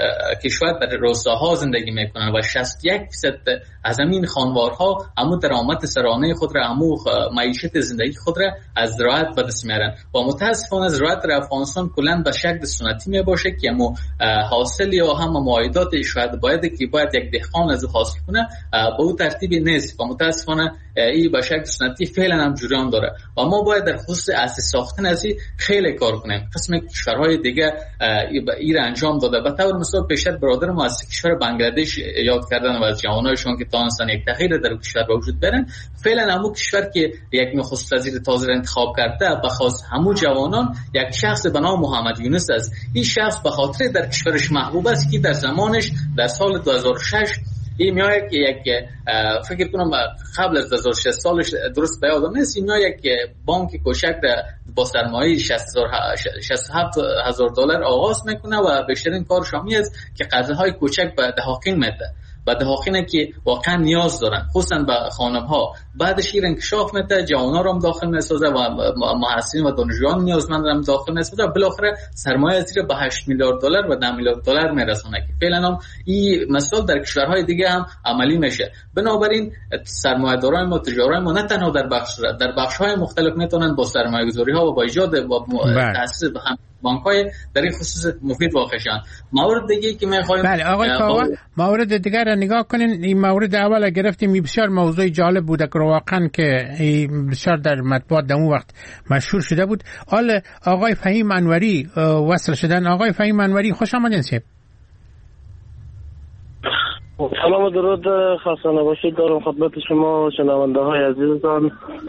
کشور در روستاها زندگی میکنن و شصت و یک درصد از همین خانوارها همون درآمد سرانه خود را، همون معیشت زندگی خود را از زراعت به دست میارن و متاسفانه زراعت در افغانستان کلا به شکل سنتی می باشه که همون حاصل یا هم معایدات شاید باید که باید یک دهقان از حاصل کنه به اون ترتیبی نیست و متاسفانه این به شکل سنتی فعلا هم جریان داره و ما باید در خصوص اساس ساختن از این خیلی کار کنیم. قسم کشورهای دیگه این انجام داده. به طور مثال پیشتر برادر ما از کشور بنگلادش یاد کردن و از جوانایشون که تانستن یک تغییر در کشور وجود برن. فعلا همون کشور که یک نخست وزیر تازه انتخاب کرده بخواست همون جوانان یک شخص به نام محمد یونس است. این شخص به خاطر در کشورش محبوب است که در زمانش در سال دو هزار و شش این میاد که یک فکر کنم قبل از دو هزار و شش سالش درست به یادم نیست، این یک بانک کوچک با سرمایه شصت و هفت هزار دلار آغاز میکنه و بیشترین کارش همین است که قرضهای کوچک به دهاقین میده، به دهاقینه که واقعا نیاز دارن، خصوصا به خانم ها. بعدش این انکشاف میده، جوانان رو هم داخل میسازه و محصلین و دانشجویان نیازمند هم داخل میسازه و بالاخره سرمایه زیر به هشت میلیارد دلار و ده میلیارد دلار میرسونه که فعلا هم این مثال در کشورهای دیگه هم عملی میشه. بنابراین سرمایه داران ما، تجاران ما نه تنها در بخش در بخش های مختلف میتونن با سرمایه گذاری ها و با ایجاد و تاسیس به هم بانک‌های در این خصوص مفید واقع شدن. مورد دیگه که می‌خوایم بله آقای کاوه مورد دیگر را نگاه کنین. این مورد اول گرفتیم، بسیار موضوع جالب بود که واقعا که بسیار در مطبوعات در اون وقت مشهور شده بود. حال آقای فهیم انوری وصل شدن. آقای فهیم انوری خوش آمدین. سیب سلام و درود خسته نباشید دارم خدمت شما شنونده های عزیزتان.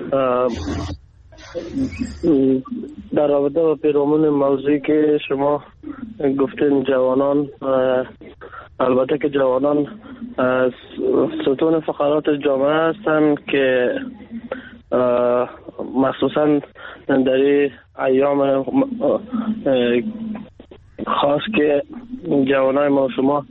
در رابطه با پیرامون موضوعی که شما گفتین جوانان، البته که جوانان ستون فقرات جامعه هستند که مخصوصا در ایام خاص که جوانای ما شما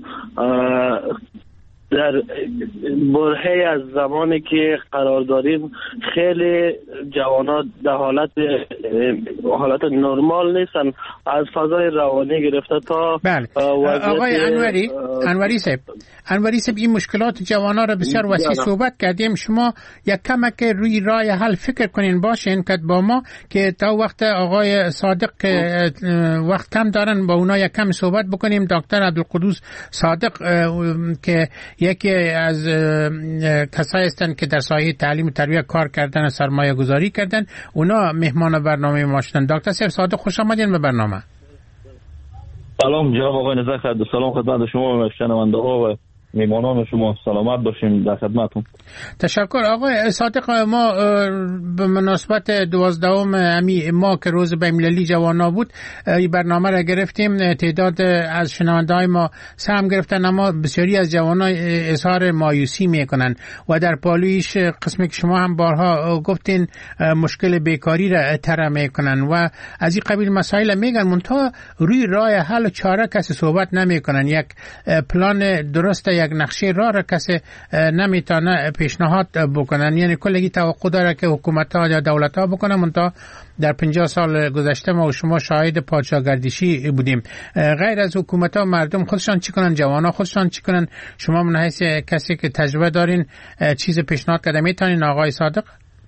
در برهه از زمانی که قرار داریم خیلی جوانات در حالت حالت نرمال نیستن، از فضای روانی گرفته تا بله. آقای انوری انوری صاحب انوری صاحب این مشکلات جوانان را بسیار وسیع صحبت کردیم. شما یک کمک روی راه حل فکر کنین باشین که با ما که تا وقت آقای صادق وقت کم دارن با اونا یک کم صحبت بکنیم. دکتر عبدالقدوس صادق که یکی از کسایی هستند که در سایه تعلیم و تربیت کار کردن و سرمایه گذاری کردن، اونا مهمان برنامه ما شدن. دکتر صاحب صادق خوش آمدین به برنامه. سلام جناب آقای نظر خدمت سلام خدمت شما و شنونده ها و میمانان شما، سلامت باشیم، در خدمتتون. تشکر آقای صادق. ما به مناسبت دوازدهم امی ما که روز بین‌المللی جوانا بود این برنامه را گرفتیم. تعداد از شنونده های ما سهم گرفتن، اما بسیاری از جوانان اظهار مایوسی میکنن و در پالویش قسمی که شما هم بارها گفتین مشکل بیکاری را طرح میکنن و از این قبیل مسائل میگن، منتها روی راه حل و چاره کسی صحبت نمیکنن. یک پلان درست، یک نقشه راه را کسی نمیتونه پیشنهاد بکنن. یعنی کلگی توقع داره که حکومت ها یا دولت ها بکنن، منتها در پنجاه سال گذشته ما و شما شاهد پادشاهگردشی بودیم. غیر از حکومت ها مردم خودشان چی کنن، جوان ها خودشان چی کنن؟ شما من حیث کسی که تجربه دارین چیز پیشنهاد کرده میتونین آقای صادق؟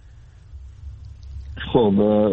خب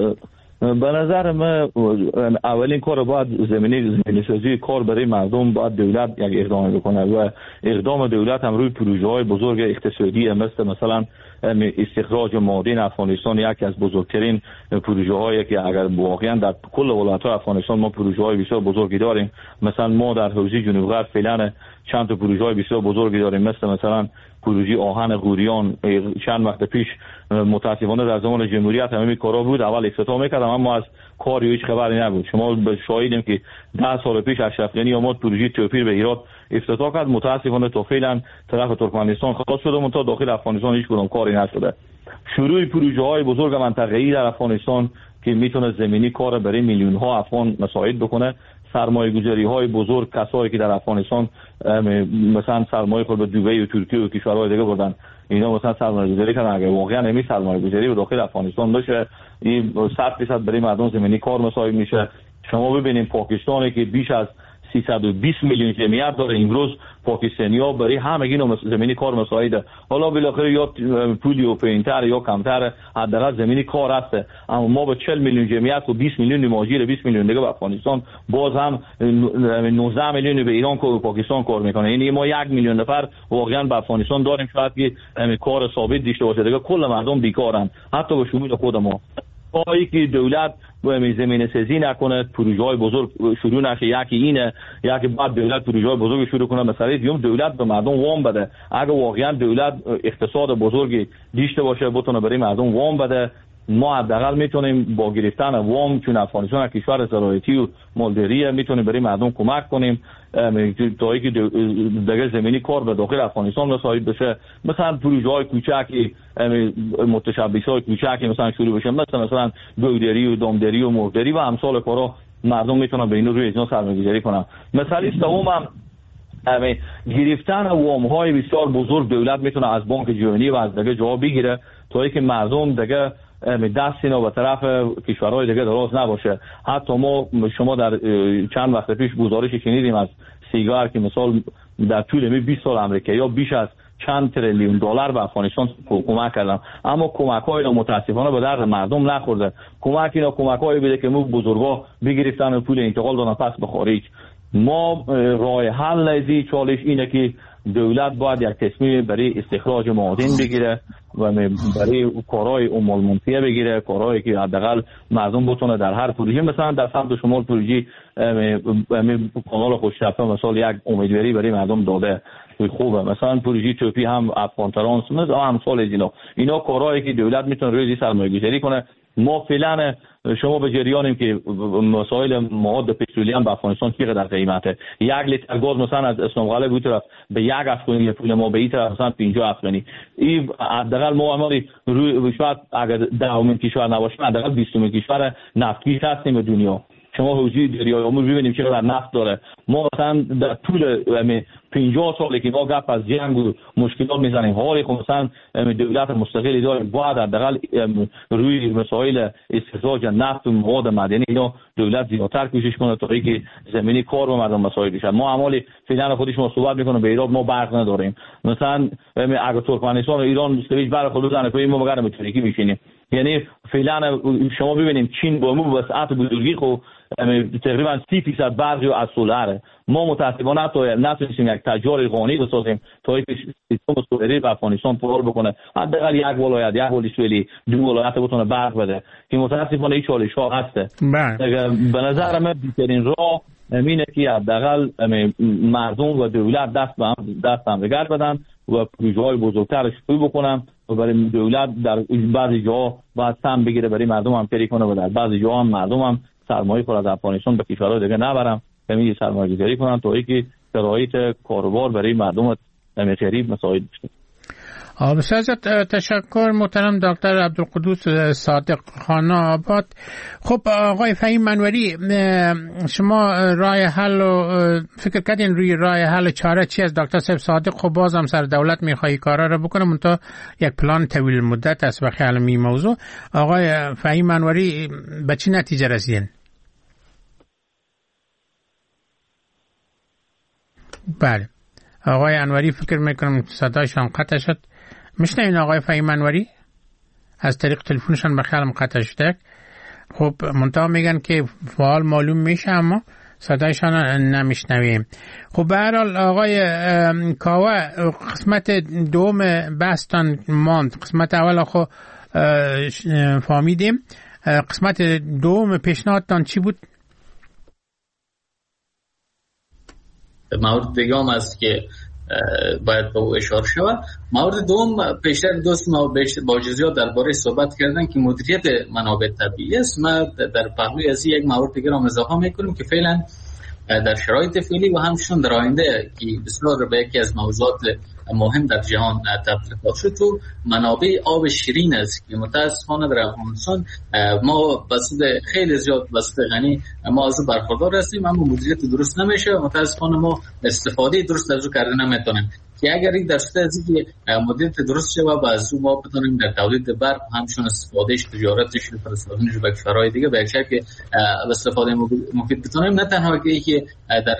به نظر من اولین کار باید زمینه زمینه سازی کار برای مردم باید دولت یک اقدام بکنه و اقدام دولت هم روی پروژه های بزرگ اقتصادی مثل مثلا استخراج معادن افغانستان یکی از بزرگترین پروژه هایی که اگر واقعا در کل ولایت های افغانستان ما پروژه های بسیار بزرگی داریم. مثلا ما در حوزه جنوب غرب فعلا چند تا پروژه های بسیار بزرگی داریم، مثل مثلا پروژه آهن غوریان. چند وقت پیش متاسفانه در زمان جمهوریت همین کارا بود، اول افتتاح میکردم اما از کاری هیچ خبری نبود. شما به شاهدیم که ده سال پیش اشرف غنی آمد پروژه توپیر به هرات افتتاح کرد، متاسفانه تا فعلا طرف ترکمنستان خلاص شده، منتها داخل افغانستان هیچ کدام کاری نشده. شروع پروژه های بزرگ منطقه‌ای در افغانستان که میتونه زمینی کار برای میلیون ها افغان مساعد بکنه، سرمایه گذاری های بزرگ، کسایی که در افغانستان مثلا سرمایه خود به دبی و ترکیه و کشورهای دیگه بردن، اینا مثلا سرمایه گذاری کردن. اگه واقعا نمی سرمایه گذاری و داخل افغانستان بشه، این صد درصد برای مردم زمینی کار مساعد میشه. شما ببینید پاکستانی که بیش از سیصد و بیست میلیون جمعیت داره، امروز پاکستانی‌ها برای همگی نوع زمینی کار مساعده. حالا بالاخره یا پولی و پینتر یا کمتر، حداقل زمینی کار هست. اما ما با چهل میلیون جمعیت و بیست میلیون مهاجر، بیست میلیون دیگه به افغانستان، باز هم نوزده میلیون به ایران و پاکستان کار میکنه. یعنی ما یک میلیون نفر واقعا به افغانستان داریم شاید که کار ثابت داشته باشه، دیگه کل مردم بیکارن، حتی به شمول خود ما. پایی که دولت زمینه سازی نکنه، پروژه های بزرگ شروع نشه، یکی اینه، یکی بعد دولت پروژه های بزرگ شروع کنه. مثلا دیوم دولت به مردم وام بده. اگه واقعا دولت اقتصاد بزرگی داشته باشه بتونه برای مردم وام بده، ما حداقل میتونیم با گرفتن وام، چون افغانستان کشور زراعتی و مالداریه، میتونیم برای مردم کمک کنیم تا اینکه دیگه زمینی کار به داخل افغانستان مساعد بشه. مثلا پروژه های کوچکی، متشبث های کوچکی مثلا شروع بشه، مثلا مثلا گودری و دامداری و مرغداری و امثال کارا، مردم میتونن به اینو روی اینا سرمایه‌گذاری کنن. مثلا سوم هم همین گرفتن وام های بسیار بزرگ، دولت میتونه از بانک جهانی و از دیگه جواب بگیره تا اینکه مردم دیگه دست اینا به طرف کشورهای دیگه دراز نباشه. حتی ما شما در چند وقت پیش گزارش شنیدیم از سیگار که مثال در طول می بیست سال امریکا یا بیش از چند تریلیون دلار به افغانستان کمک کردن، اما کمک های اینا متاسفانه به درد مردم نخورده. کمک اینا کمک های بوده که مو بزرگا بگرفتن و پول انتقال دادن پس به خارج. ما راه حل از چالش اینه که دولت باید یک تصمیم برای استخراج معادن بگیره و برای کارهای اموال منفیه بگیره، کارهایی که حداقل مردم بتونه در هر پروژه، مثلا در سمت شمال پروژه کانال خوش‌شفته مثلا یک امیدواری برای مردم داده. خوبه. مثلا پروژه توپی هم افغان ترانس مثلا امثال از اینا اینا کارهایی که دولت میتونه روی سرمایه‌گذاری کنه. ما فعلا شما به جریانیم که مسائل مواد پترولیوم به افغانستان چقدر قیمته. یک لیتر گاز مثلا از اسلام قلعه بود طرف به یک افغانی پول ما به این طرف مثلا پنجاه افغانی. این حداقل ما عملی روی شاید اگر دهمین کشور نباشیم حداقل بیستمین کشور نفتگیر هستیم به دنیا. شما حوزه دریای امور ببینیم چقدر نفت داره. ما مثلا در طول پنجاه سالی که ما گپ از جنگ و مشکلات میزنیم حالی خب مثلا دولت مستقلی داریم باید حداقل روی مسائل استخراج نفت و مواد معدنی اینا دولت زیادتر کوشش کنه تا اینکه زمینی کار به مردم مسائل بشه. ما عمالی فعلا خودش ما صحبت میکنیم به ایران ما برق نداریم. مثلا اگه ترکمنستان و ایران مستقلی برق خود بزنه که ما مگر متریکی میشینیم. یعنی فعلا شما ببینیم چین با ما وسعت بزرگی خو تقریبا سی فیصد برق از سولاره. ما متاسفانه تا نتونستیم یک تجار غانی بسازیم تا اینکه سیستم سولری به افغانستان پر بکنه. حداقل یک ولایت یک ولایت دو ولایت بتونه برق بده که متاسفانه این چالش ها هسته. به نظر من بهترین راه اینه که حداقل مردم و دولت دست به هم دست هم دیگر بدن و پروژه‌های بزرگتر شروع بکنن و برای دولت در بعضی جاها باید سهم بگیره برای مردم هم پیری کنه و در بعضی جاها هم مردم هم سرمایه خود از افغانستان به کشورهای دیگه نبرن همین سرمایه گذاری کنن تا اینکه شرایط کاروبار برای مردم غریب مساعد بشه. بسیار زیاد تشکر محترم دکتر عبدالقدوس صادق خانه آباد. خب آقای فهیم منوری، شما راه حل و فکر کردین روی راه حل چاره چی از دکتر صاحب صادق؟ خب بازم سر دولت میخوایی کارا رو بکنه منتها یک پلان طویل مدت است و خیال می موضوع. آقای فهیم منوری به چی نتیجه رسیدین؟ بله آقای انوری فکر میکنم صدایشان قطع شد. میشنوین آقای فهیم انوری؟ از طریق تلفنشان به خیالم قطع شده. خب منتها میگن که فعال معلوم میشه اما صدایشان نمیشنویم. خب به هر حال آقای کاوه قسمت دوم بحثتان ماند. قسمت اول آخو فهمیدیم. قسمت دوم پیشنهادتان چی بود؟ مورد دیگه هم است که باید به او اشاره شود. مورد دوم پیشتر دوست ما با جزئیات درباره صحبت کردن که مدیریت منابع طبیعی است. ما در پهلوی از یک مورد دیگه هم اضافه میکنیم که فعلا در شرایط فعلی و همچنین در آینده که بسیار به یکی از موضوعات مهم در جهان تبدیل شد تو منابع آب شیرین است که متاسفانه در افغانستان ما بسیار خیلی زیاد بسیار غنی ما از برخوردار هستیم اما مدیریت درست نمیشه و متاسفانه ما استفاده درست از او کردن نمیتونیم که اگر این درسته از اینکه مدیریت درست شه و از او ما بتونیم در تولید برق همچنین استفادهش تجارتش فرستادنش به کشورهای دیگه به شکل استفاده مفید بتونیم، نه تنها که در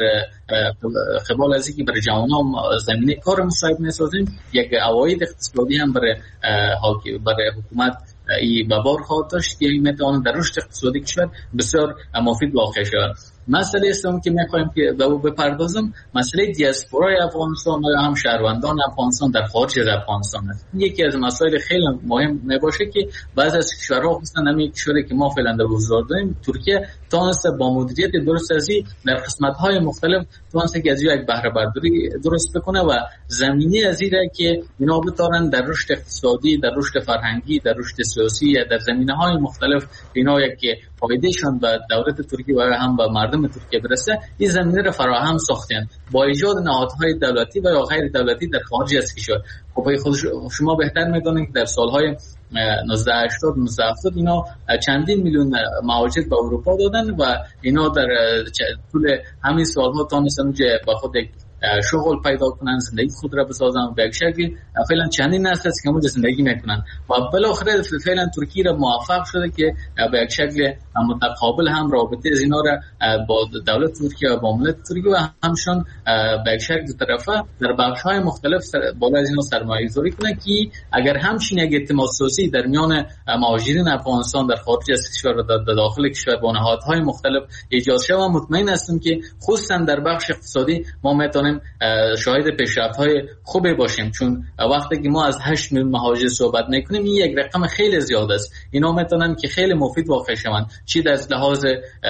قبال از اینکه برای جوانان زمینه کار مساعد می‌سازیم یک عواید اقتصادی هم برای برای حکومت ای به بار خواهد داشت که میتونه در رشد اقتصادی کشور بسیار مفید واقع شود. مسئله استم که میخوایم که به او بپردازم مسئله دیاسپورای افغانستان و هم شهروندان افغانستان در خارج از افغانستان است. یکی از مسائل خیلی مهم میباشه که بعضی از کشورها خصوصا همین کشوری که ما فعلا در حضور داریم ترکیه تونسته با مدیریت درست ازی در قسمت‌های مختلف تونسته که از یک بهره برداری درست بکنه و زمینه از این که اینا بتونن در رشد اقتصادی، در رشد فرهنگی، در رشد سیاسی، در زمینه‌های مختلف اینا یک فایدهشان به دولت ترکیه و هم به مردم ترکیه برسه این زمینه را فراهم ساختن با ایجاد نهادهای دولتی و یا غیر دولتی در خارج از کشور. خب خود شما بهتر میدونید که در سالهای نوزده هشتاد نوزده هفتاد اینا چندین میلیون مهاجر به اروپا دادن و اینا در طول همین سالها تونستن با خود شغل پیدا کنن، زندگی خود را بسازن به یک شکلی فعلا چندین نسل است که اونجا زندگی میکنن و بالاخره فعلا ترکیه را موفق شده که به یک شکل متقابل هم رابطه از اینا را با دولت ترکیه و با ملت ترکیه و همشون به یک شکل دو طرفه در بخش‌های مختلف بالا از اینا سرمایه‌گذاری کنه که اگر همچین یک اعتماد سازی در میان مهاجرین افغانستان در خارج از کشور و در داخل کشور با نهادهای مختلف ایجاد شه و مطمئن هستم که خصوصا در بخش اقتصادی ما میتونیم میتونیم شاهد پیشرفت‌های خوبی باشیم، چون وقتی که ما از هشت میلیون مهاجر صحبت میکنیم این یک رقم خیلی زیاد است. اینا میتونن که خیلی مفید واقع شوند، چی در لحاظ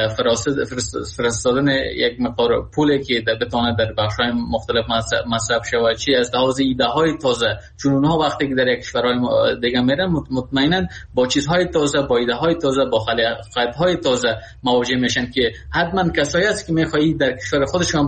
فرستادن یک مقدار پولی که بتونه در بخش‌های مختلف مصرف شود، چی از لحاظ ایده‌های تازه، چون اونها وقتی که در یک کشورهای دیگه میرن مطمئنا با چیزهای تازه، با ایده‌های تازه، با خلاقیت‌های تازه مواجه میشن که حتما کسایی است که می‌خواهی در کشور خودشون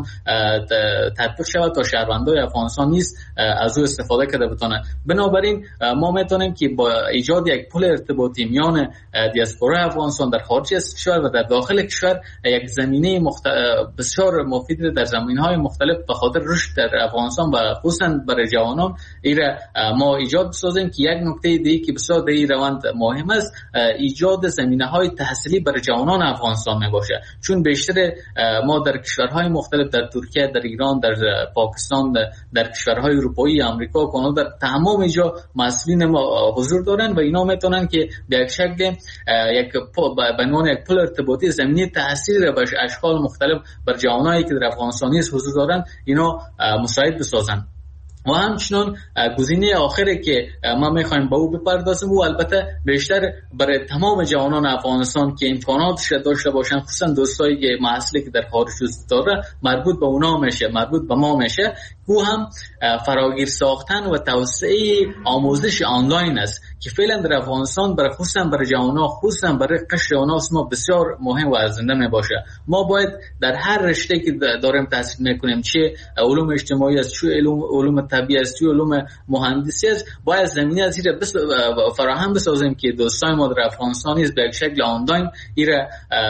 تطبیق شود تا شهروندای افغانستان نیست از او استفاده کرده بتونه. بنابراین ما میتونیم که با ایجاد یک پل ارتباطی میان دیاسپورا افغانستان در خارج از کشور و در داخل کشور یک زمینه مخت... بسیار مفید در زمینه‌های مختلف به خاطر رشد در افغانستان و خصوصا برای جوانان ایره ما ایجاد بسازیم که یک نکته دیگه که بسیار در این روند مهم است ایجاد زمینه‌های تحصیلی برای جوانان افغانستان می باشه، چون بیشتر ما در کشورهای مختلف در ترکیه، در ایران، در پاکستان، در, در کشورهای اروپایی، آمریکا، کانادا، در تمام اینجا مسئولین ما حضور دارن و اینا میتونن که به یک شکل یک به عنوان یک پل ارتباطی زمینه تحصیلی را به اشکال مختلف بر جوانایی که در افغانستان حضور دارن اینا مساعد بسازن. و همچنان گزینه آخری که ما میخوایم به او بپردازیم و البته بیشتر برای تمام جوانان افغانستان که امکاناتش داشته باشن، خصوصا دوستایی که محصولی که در خارج داره مربوط به اونا میشه، مربوط به ما میشه، او هم فراگیر ساختن و توسعه آموزش آنلاین است که فعلا در افغانستان برای خصوصا برای جوانان، خصوصا برای قشر اوناست ما بسیار مهم و ارزنده میباشه. ما باید در هر رشته که داریم تحصیل میکنیم، چه علوم اجتماعی است، چه علوم علوم طبیعی است، چه علوم مهندسی است، باید زمینه از این بس فراهم بسازیم که دوستان ما در افغانستان است به یک شکل آنلاین ایره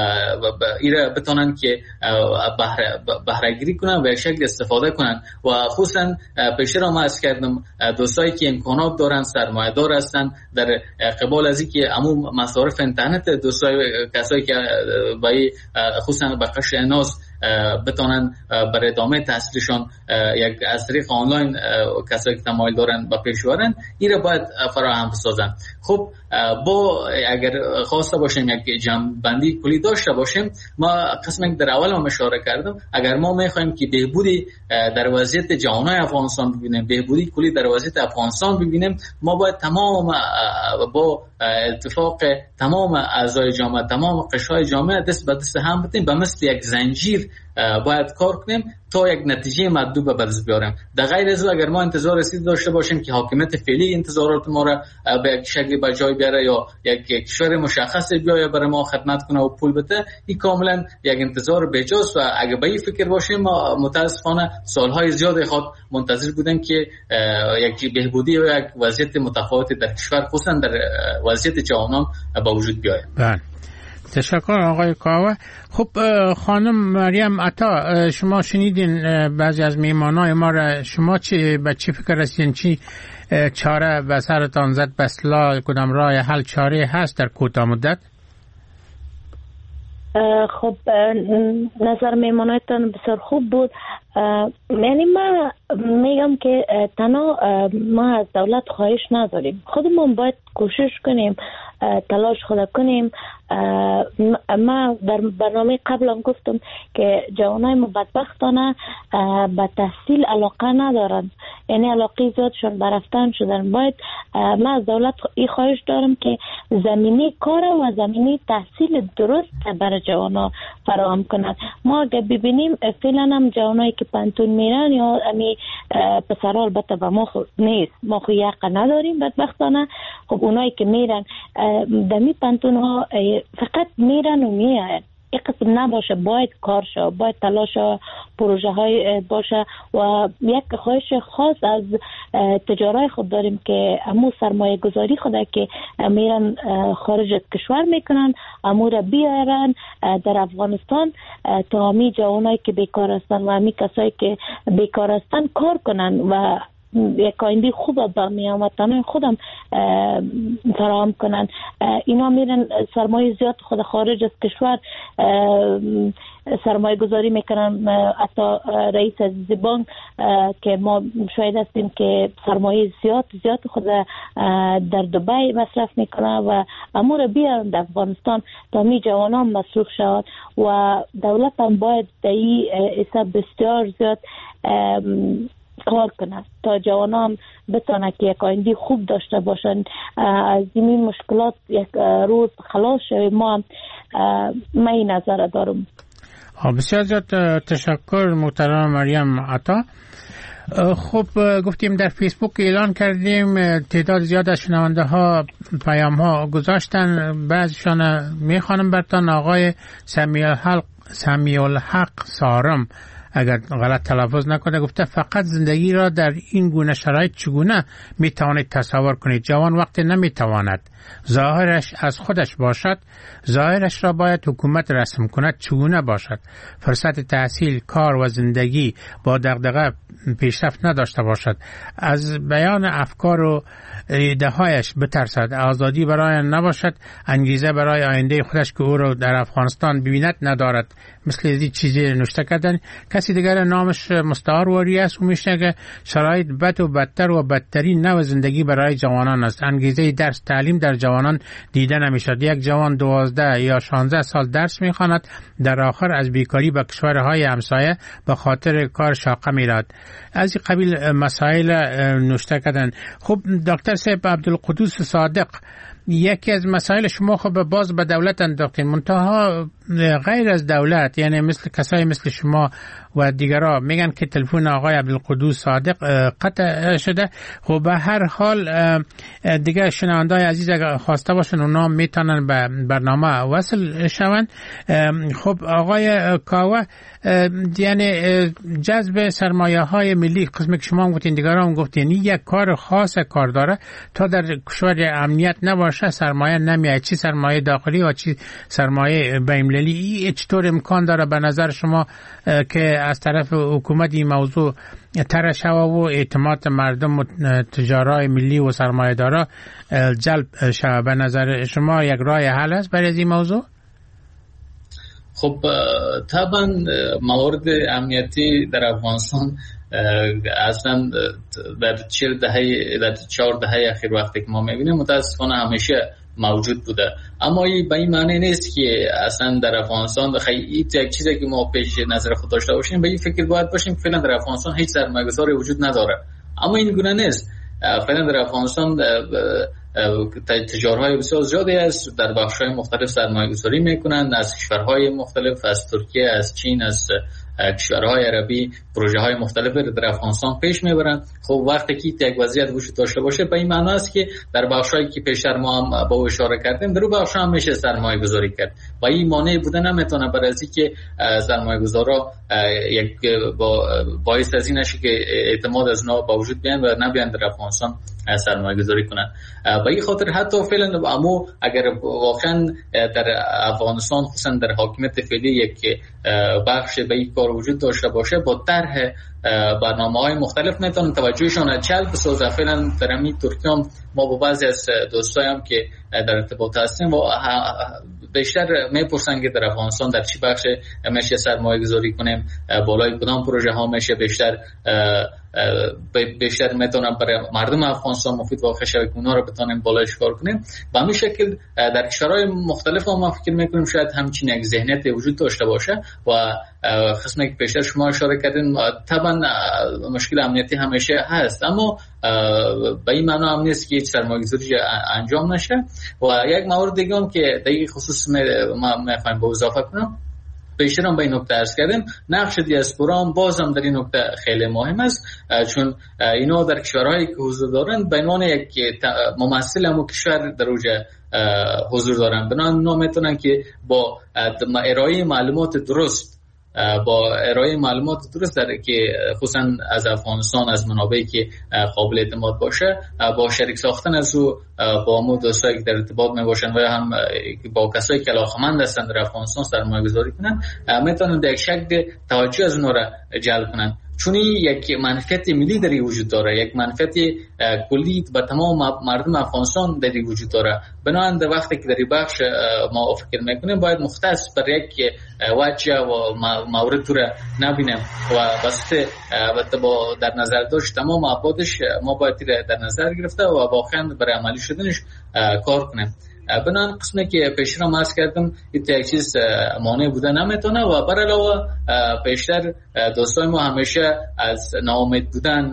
ایره بتونن که بهره بهره گیری کنن و یک شکل استفاده کنن. و خصوصا پیش را ما عرض کردم دوستایی که امکانات دارن، سرمایه دار هستن، در قبال از اینکه عموم مصارف اینترنت دوستای کسایی که وای خصوصا به قشر اناس بتونن برای ادامه تحصیلشون یک از طریق آنلاین کسایی که تمایل دارن به پیش برن این باید فراهم بسازن. خب با اگر خواسته باشیم یک جمع‌بندی کلی داشته باشیم، ما قسمی در اول هم اشاره کردم، اگر ما میخوایم که بهبودی در وضعیت جوانای افغانستان ببینیم، بهبودی کلی در وضعیت افغانستان ببینیم، ما باید تمام با اتفاق تمام اعضای جامعه، تمام قشرهای جامعه دست به دست هم بدیم، به مثل یک زنجیر باید کار کنیم تا یک نتیجه مطلوب به دست بیاریم. در غیر از اگر ما انتظار رسید داشته باشیم که حاکمیت فعلی انتظارات ما را به یک شکلی به جای بیاره یا یک کشور مشخص بیایه برای ما خدمت کنه و پول بده، این کاملا یک انتظار بیجاست و اگر به این فکر باشیم ما متاسفانه سالهای زیادی خود منتظر بودیم که یک بهبودی و یک وضعیت متفاوتی در کشور خصوصا در وضعیت جوانان به وجود بیاید. بله، تشکر آقای کاوه. خب خانم مریم عطا، شما شنیدین بعضی از میهمانای ما را، شما چی به چی فکر هستین؟ چی چاره به سرتان زد؟ به اصطلاح کدام راه حل چاره هست در کوتاه مدت؟ خب نظر میمانایتان بسیار خوب بود. یعنی ما میگم که تنها ما از دولت خواهش نداریم، خودمون باید کوشش کنیم، تلاش خود کنیم. ما در برنامه قبلم گفتم که جوانای ما بدبختانه به تحصیل علاقه ندارند، یعنی علاقه زیادشون برفتن شدن. باید ما از دولت این خواهش دارم که زمینه کار و زمینه تحصیل درست برای جوانا فراهم کند. ما اگه ببینیم فعلا هم جوانایی که پانتون میرن یا امی پسرها البته به ما خود نیست، ما خود یقه نداریم بدبختانه. خب اونایی که میرن دمی پانتون ها فقط میرن و میاین، یک قسم نباشه، باید کار شه، باید تلاش پروژه های باشه. و یک خواهش خاص از تجارای خود داریم که امو سرمایه گذاری خود که میرن خارج از کشور میکنن امو را بیارن در افغانستان تا همی جوانایی که بیکار هستن و همی کسایی که بیکار هستن کار کنن و یک آینده خوب به میامتان خودم فراهم کنند. اینا میرن سرمایه زیاد خود خارج از کشور سرمایه گذاری میکنن. حتی رئیس عزیز بانک که ما شاید هستیم که سرمایه زیاد زیاد خود در دبی مصرف میکنن و امور بیارن در افغانستان تا می جوانان مصروف شود و دولت هم باید در این حساب بسیار زیاد کار کنند تا جوانان بتانند که یک آینده خوب داشته باشند. از این مشکلات یک روز خلاص شویم. ما من این نظر دارم. بسیار زیاد تشکر محترم مریم عطا. خب گفتیم در فیسبوک اعلان کردیم، تعداد زیاد از شنونده ها پیام ها گذاشتن، بعضیشان میخوانم برتان. آقای سمیع الحق سمیع الحق سارم اگر غلط تلفظ نکنه گفته فقط زندگی را در این گونه شرایط چگونه میتوانید تصور کنید؟ جوان وقتی نمیتواند ظاهرش از خودش باشد، ظاهرش را باید حکومت رسم کند. چگونه باشد؟ فرصت تحصیل، کار و زندگی با دغدغه پیشرفت نداشته باشد، از بیان افکار و ایده‌هایش بترسد، آزادی برای نباشد، انگیزه برای آینده خودش که او را در افغانستان ببیند ندارد. مثل این چیزی نوشته کردن. کسی دیگر نامش مستعار واری است و میشه که شرایط بد و بدتر و بدترین نوع زندگی برای جوانان است. انگیزه درس تعلیم در جوانان دیده نمیشد. یک جوان دوازده یا شانزده سال درس میخواند، در آخر از بیکاری به کشورهای همسایه به خاطر کار شاقه میرد. از این قبیل مسائل نوشته کردن. خب دکتر صاحب عبدالقدوس صادق، یکی از مسائل شما خب باز به دولت انداختین، منتها غیر از دولت، یعنی مثل کسایی مثل شما و دیگرها میگن که تلفن آقای عبدالقدوس صادق قطع شده. خب به هر حال دیگه شنوندای عزیز اگر خواسته باشن اونا میتونن به برنامه وصل شون. خب آقای کاوه، یعنی جذب سرمایه های ملی قسمی که شما گفتین دیگرها هم گفتین یک کار خاص کار داره، تا در کشور امنیت نباشه سرمایه نمیاد، چی سرمایه داخلی و چی سرمایه بین‌المللی. چطور امکان داره به نظر شما که از طرف حکومت این موضوع طرح شود و اعتماد مردم و تجارای ملی و سرمایه دارا جلب شود؟ به نظر شما یک راه حل است برای این موضوع؟ خب طبعا موارد امنیتی در افغانستان اصلا در چهار دهه در چهار دهه اخیر وقتی که ما می‌بینیم متاسفانه همیشه موجود بوده، اما این به این معنی نیست که اصلا در افغانستان خیلی یک چیزی که ما پیش نظر خود داشته باشیم به این فکر باید باشیم فعلا در افغانستان هیچ سرمایه‌گذاری وجود نداره. اما این گونه نیست. فعلا در افغانستان تجارهای بسیار زیادی است، در بخش‌های مختلف سرمایه‌گذاری میکنند، از کشورهای مختلف، از ترکیه، از چین، از کشورهای عربی پروژه های مختلف در افغانستان پیش میبرند. خب وقتی که یک وضعیت وجود داشته باشه به این معنی است که در بخشایی که پیشتر ما هم با اشاره کردیم در اون بخش هم میشه سرمایه گذاری کرد و این مانع بوده نمیتونه برای اینکه سرمایه گذارا یک با باعث از این نشه که اعتماد از اونا با وجود بیان و نبیان در افغانستان سرمایه گذاری کنن. به این خاطر حتی فعلا اما اگر واقعا در افغانستان خصوصا در حاکمیت فعلی یک بخش به این کار وجود داشته باشه با طرح برنامه‌های مختلف میتونن توجهشون جلب بسازه. فعلا در همین ترکیه هم ما با بعضی از دوستایم که در ارتباط هستیم و بیشتر میپرسن که در افغانستان در چی بخش میشه سرمایه گذاری کنیم، بالای کدام پروژه ها میشه بیشتر بیشتر میتونم برای مردم افغانستان مفید واقع شود که اونا رو بتونیم بالایش کار کنیم. به همین شکل در کشورهای مختلف ما فکر میکنیم شاید همچین یک ذهنیت وجود داشته باشه و قسمی که پیشتر شما اشاره کردین طبعا مشکل امنیتی همیشه هست، اما به این معنی هم نیست که هیچ سرمایه‌گذاری انجام نشه. و یک مورد دیگه هم که در این خصوص ما میخوایم با اضافه کنم، بیشتر هم به این نکته عرض کردیم، نقش دیاسپورا هم باز هم در این نکته خیلی مهم است، چون اینا در کشورهایی که حضور دارن به عنوان یک ممثل همون کشور در اوجه حضور دارن، بنابراین اونا میتونن که با ارائه معلومات درست با ارائه معلومات درست در که خصوصا از افغانستان از منابعی که قابل اعتماد باشه با شریک ساختن از او با همون دوستایی که در ارتباط می باشن و هم با کسایی که علاقمند هستن در افغانستان سرمایه‌گذاری کنن میتونن در یک شکل توجه از اونها را جلب کنن چون یک منفعت ملی در وجود داره، یک منفعت کلی به تمام مردم افغانستان در وجود داره. بنابراین در وقتی که در این بخش ما فکر میکنیم باید مختص بر یک وجه و مورد رو نبینیم و بسته با در نظر داشت تمام ابعادش ما باید در نظر گرفته و واقعا برای عملی شدنش کار کنیم. بنابراین قسمی که پیش را عرض کردم این یک چیز مانع بوده نمیتونه و بر علاوه پیشتر دوستای ما همیشه از ناامید بودن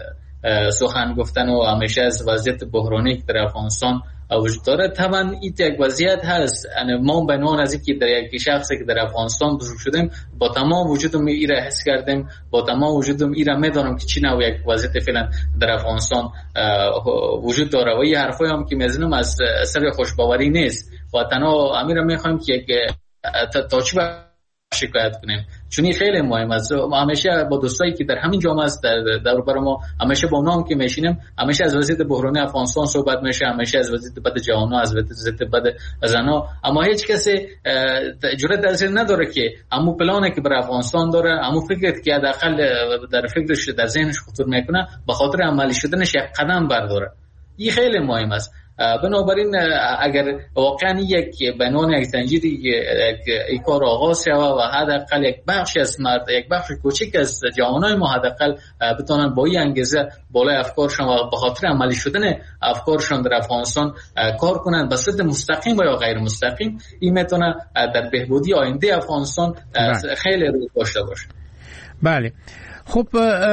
سخن گفتن و همیشه از وضعیت بحرانی که در افغانستان وجود داره. طبعا این یک وضعیت هست، ما به عنوان از اینکه در یک شخصی که در افغانستان بزرگ شدیم با تمام وجودم ایره حس کردیم، با تمام وجودم ایره میدانم که چی نوع یک وضعیت فعلا در افغانستان وجود داره و این حرفایی هم که میزنم از سر خوشباوری نیست و تنها امیر میخوایم که یک تا چی شکایت کنیم، چون این خیلی مهم است. همیشه با دوستایی که در همین جامعه است در دور بر ما همیشه با اونام که میشینیم همیشه از وضعیت بحرانی افغانستان صحبت میشه، همیشه از وضعیت بد جوانان، از وضعیت بد زنا، اما هیچ کسی جرأت در نداره که همون پلانی که برای افغانستان داره، همون فکری که حداقل در فکرش در ذهنش خطور میکنه به خاطر عملی شدنش یک قدم برداره. این خیلی مهم است. بنابراین اگر واقعا یک بنان یک زنجیری یک کار آغاز شود و حداقل یک بخش از مرد، یک بخش کوچک از جوانای ما حداقل بتونن با این انگیزه بالای افکارشون و به خاطر عملی شدن افکارشون در افغانستان کار کنن به صورت مستقیم و یا غیر مستقیم، این میتونه در بهبودی آینده افغانستان خیلی روی داشته باشه. بله. خب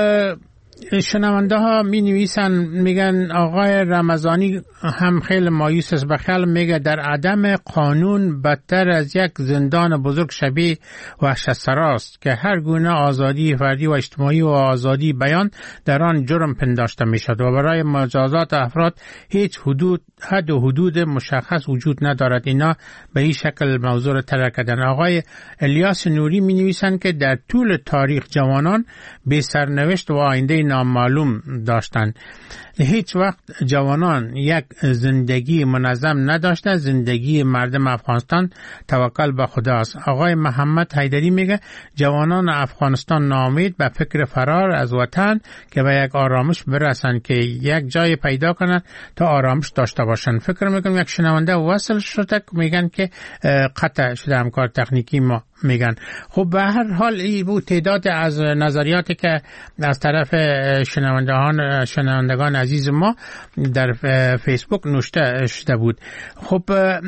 شنونده ها می نویسن، میگن آقای رمضانی هم خیلی مایوس است، بخیال میگه در عدم قانون بدتر از یک زندان بزرگ شبیه وحشت سراست که هر گونه آزادی فردی و اجتماعی و آزادی بیان در آن جرم پنداشته می شد و برای مجازات افراد هیچ حدود حد و حدود مشخص وجود ندارد. اینا به این شکل موضوع را طرح کردن. آقای الیاس نوری می نویسن که در طول تاریخ جوانان به سرنوشت و آینده نامعلوم داشتند. هیچ وقت جوانان یک زندگی منظم نداشته. زندگی مردم افغانستان توکل به خداست. آقای محمد حیدری میگه جوانان افغانستان ناامید به فکر فرار از وطن که به یک آرامش برسن، که یک جای پیدا کنن تا آرامش داشته باشن. فکر میکنم یک شنونده وصل شده، میگن که قطع شده همکار تکنیکی ما میگن. خب به هر حال این بود تعداد از نظریاتی که از طرف شنوندگان شنوندگان عزیز ما در فیسبوک نوشته شده بود. خب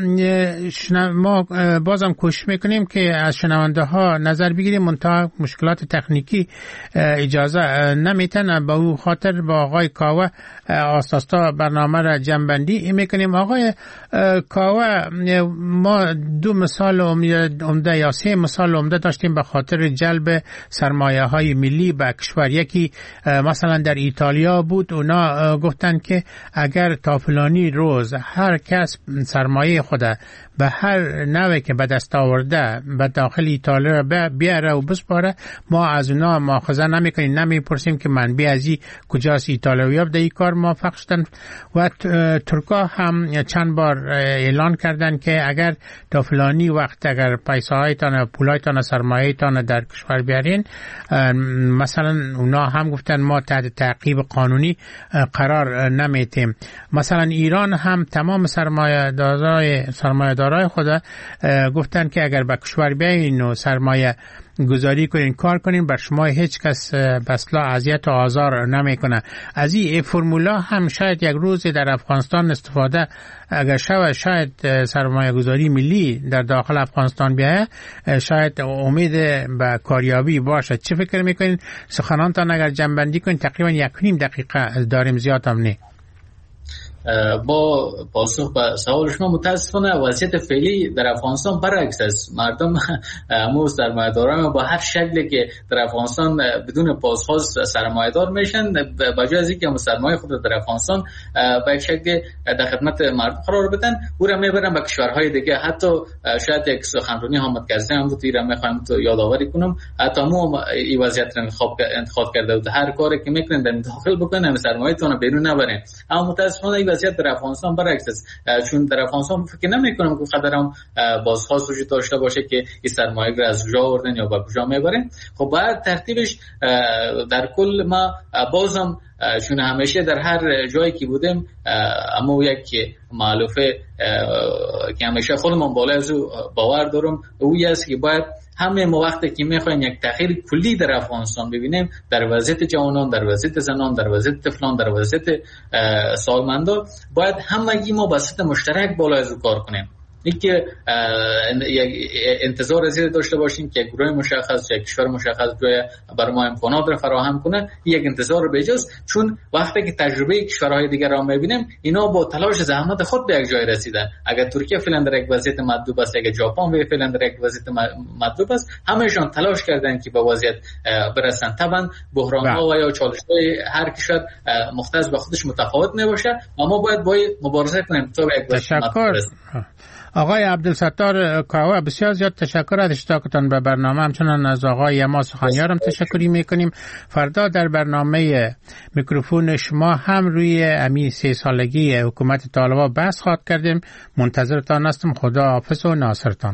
ما بازم کوشش میکنیم که از شنونده ها نظر بگیریم، منتها مشکلات تکنیکی اجازه نمیتن. به او خاطر با آقای کاوه آساستا برنامه را جمع‌بندی میکنیم. آقای کاوه، ما دو مثال عمده یا سه مثال عمده داشتیم به خاطر جلب سرمایه های ملی به کشور. یکی مثلا در ایتالیا بود، اونا گفتن که اگر تا فلانی روز هر کس سرمایه خود به هر نوعی که به دست آورده به داخل ایتالیا بیاره و بسپاره، ما از اونا مؤاخذه نمیکنیم، نمیپرسیم که منبع ازی کجاست. ایتالیایی‌ها به این کار موافق شدن و ترکا هم چند بار اعلان کردن که اگر تا فلانی وقت اگر پیسه‌هایتان، پولایتان، سرمایه‌تان در کشور بیارین، مثلا اونا هم گفتن ما تحت تعقیب قانونی قرار نمیتیم. مثلا ایران هم تمام سرمایه‌دارای سرمایه‌دارای خود گفتن که اگر به کشور بیاین و سرمایه گذاری کنین، کار کنین، بر شما هیچ کس بسلا اذیت و آزار نمیکنه. از این فرمولا هم شاید یک روز در افغانستان استفاده اگر شود، شاید سرمایه گذاری ملی در داخل افغانستان بیایه، شاید امید به کاریابی باشه. چه فکر میکنین؟ سخنانتان اگر جمع‌بندی کنین، تقریبا یک و نیم دقیقه داریم، زیاد هم نه. با پاسخ به سوال شما، متاسفانه وضعیت فعلی در افغانستان برعکس است. مردم همون سرمایه‌داران با هر شکلی که در افغانستان بدون پاسخواست سرمایه‌دار میشن، به جای از اینکه سرمایه خود در افغانستان به یک شکل در خدمت مردم قرار بدن، او را میبرن به کشورهای دیگه. حتی شاید یک سخنرانی حامد کرزی هم بود، ایران میخوایم تو یادآوری کنم، حتی مو این وضعیت را انتخاب انتخاب کرده بود، هر کاری که میکنن در داخل بکنن، سرمایه‌تون بیرون نبرن. اما متاسفانه وضعیت در افغانستان برعکس است، چون در افغانستان فکر نمی‌کنم که قدرم بازخواست وجود داشته باشه که این سرمایه را از کجا آوردن یا به کجا میبرن. خب باید ترتیبش در کل ما بازم چون همیشه در هر جایی که بودیم اما یک مألوفه که همیشه خودمون بالا از او باور دارم اوی است که باید همه ما وقتی که میخوایم یک تغییر کلی در افغانستان ببینیم، در وضعیت جوانان، در وضعیت زنان، در وضعیت طفلان، در وضعیت سالمندا، باید همگی ما به سطح مشترک بالا از او کار کنیم. اینکه انتظار از این داشته باشیم که گروه مشخص یک کشور مشخص جای برای ما امکانات را فراهم کنه، یک انتظار بیجاست، چون وقتی که تجربه کشورهای دیگر را میبینیم اینا با تلاش زحمت خود به یک جای رسیدن. اگر ترکیه فعلا در یک وضعیت مطلوب است، اگر ژاپن فعلا در یک وضعیت مطلوب است، همهشان تلاش کردن که به وضعیت برسن. طبعا بحران‌ها و یا چالش‌های هر کشور مختص به خودش متفاوت میباشه، اما باید با مبارزه کنیم تا به یک وضعیت. آقای عبدالستار کاوه، بسیار زیاد تشکر از اشتراکتان به برنامه. همچنان از آقای یما سخنیارم تشکری میکنیم. فردا در برنامه میکروفون شما هم روی امی سه سالگی حکومت طالبان بحث خواهد کردیم. منتظرتان هستم. خدا حافظ و ناصرتان.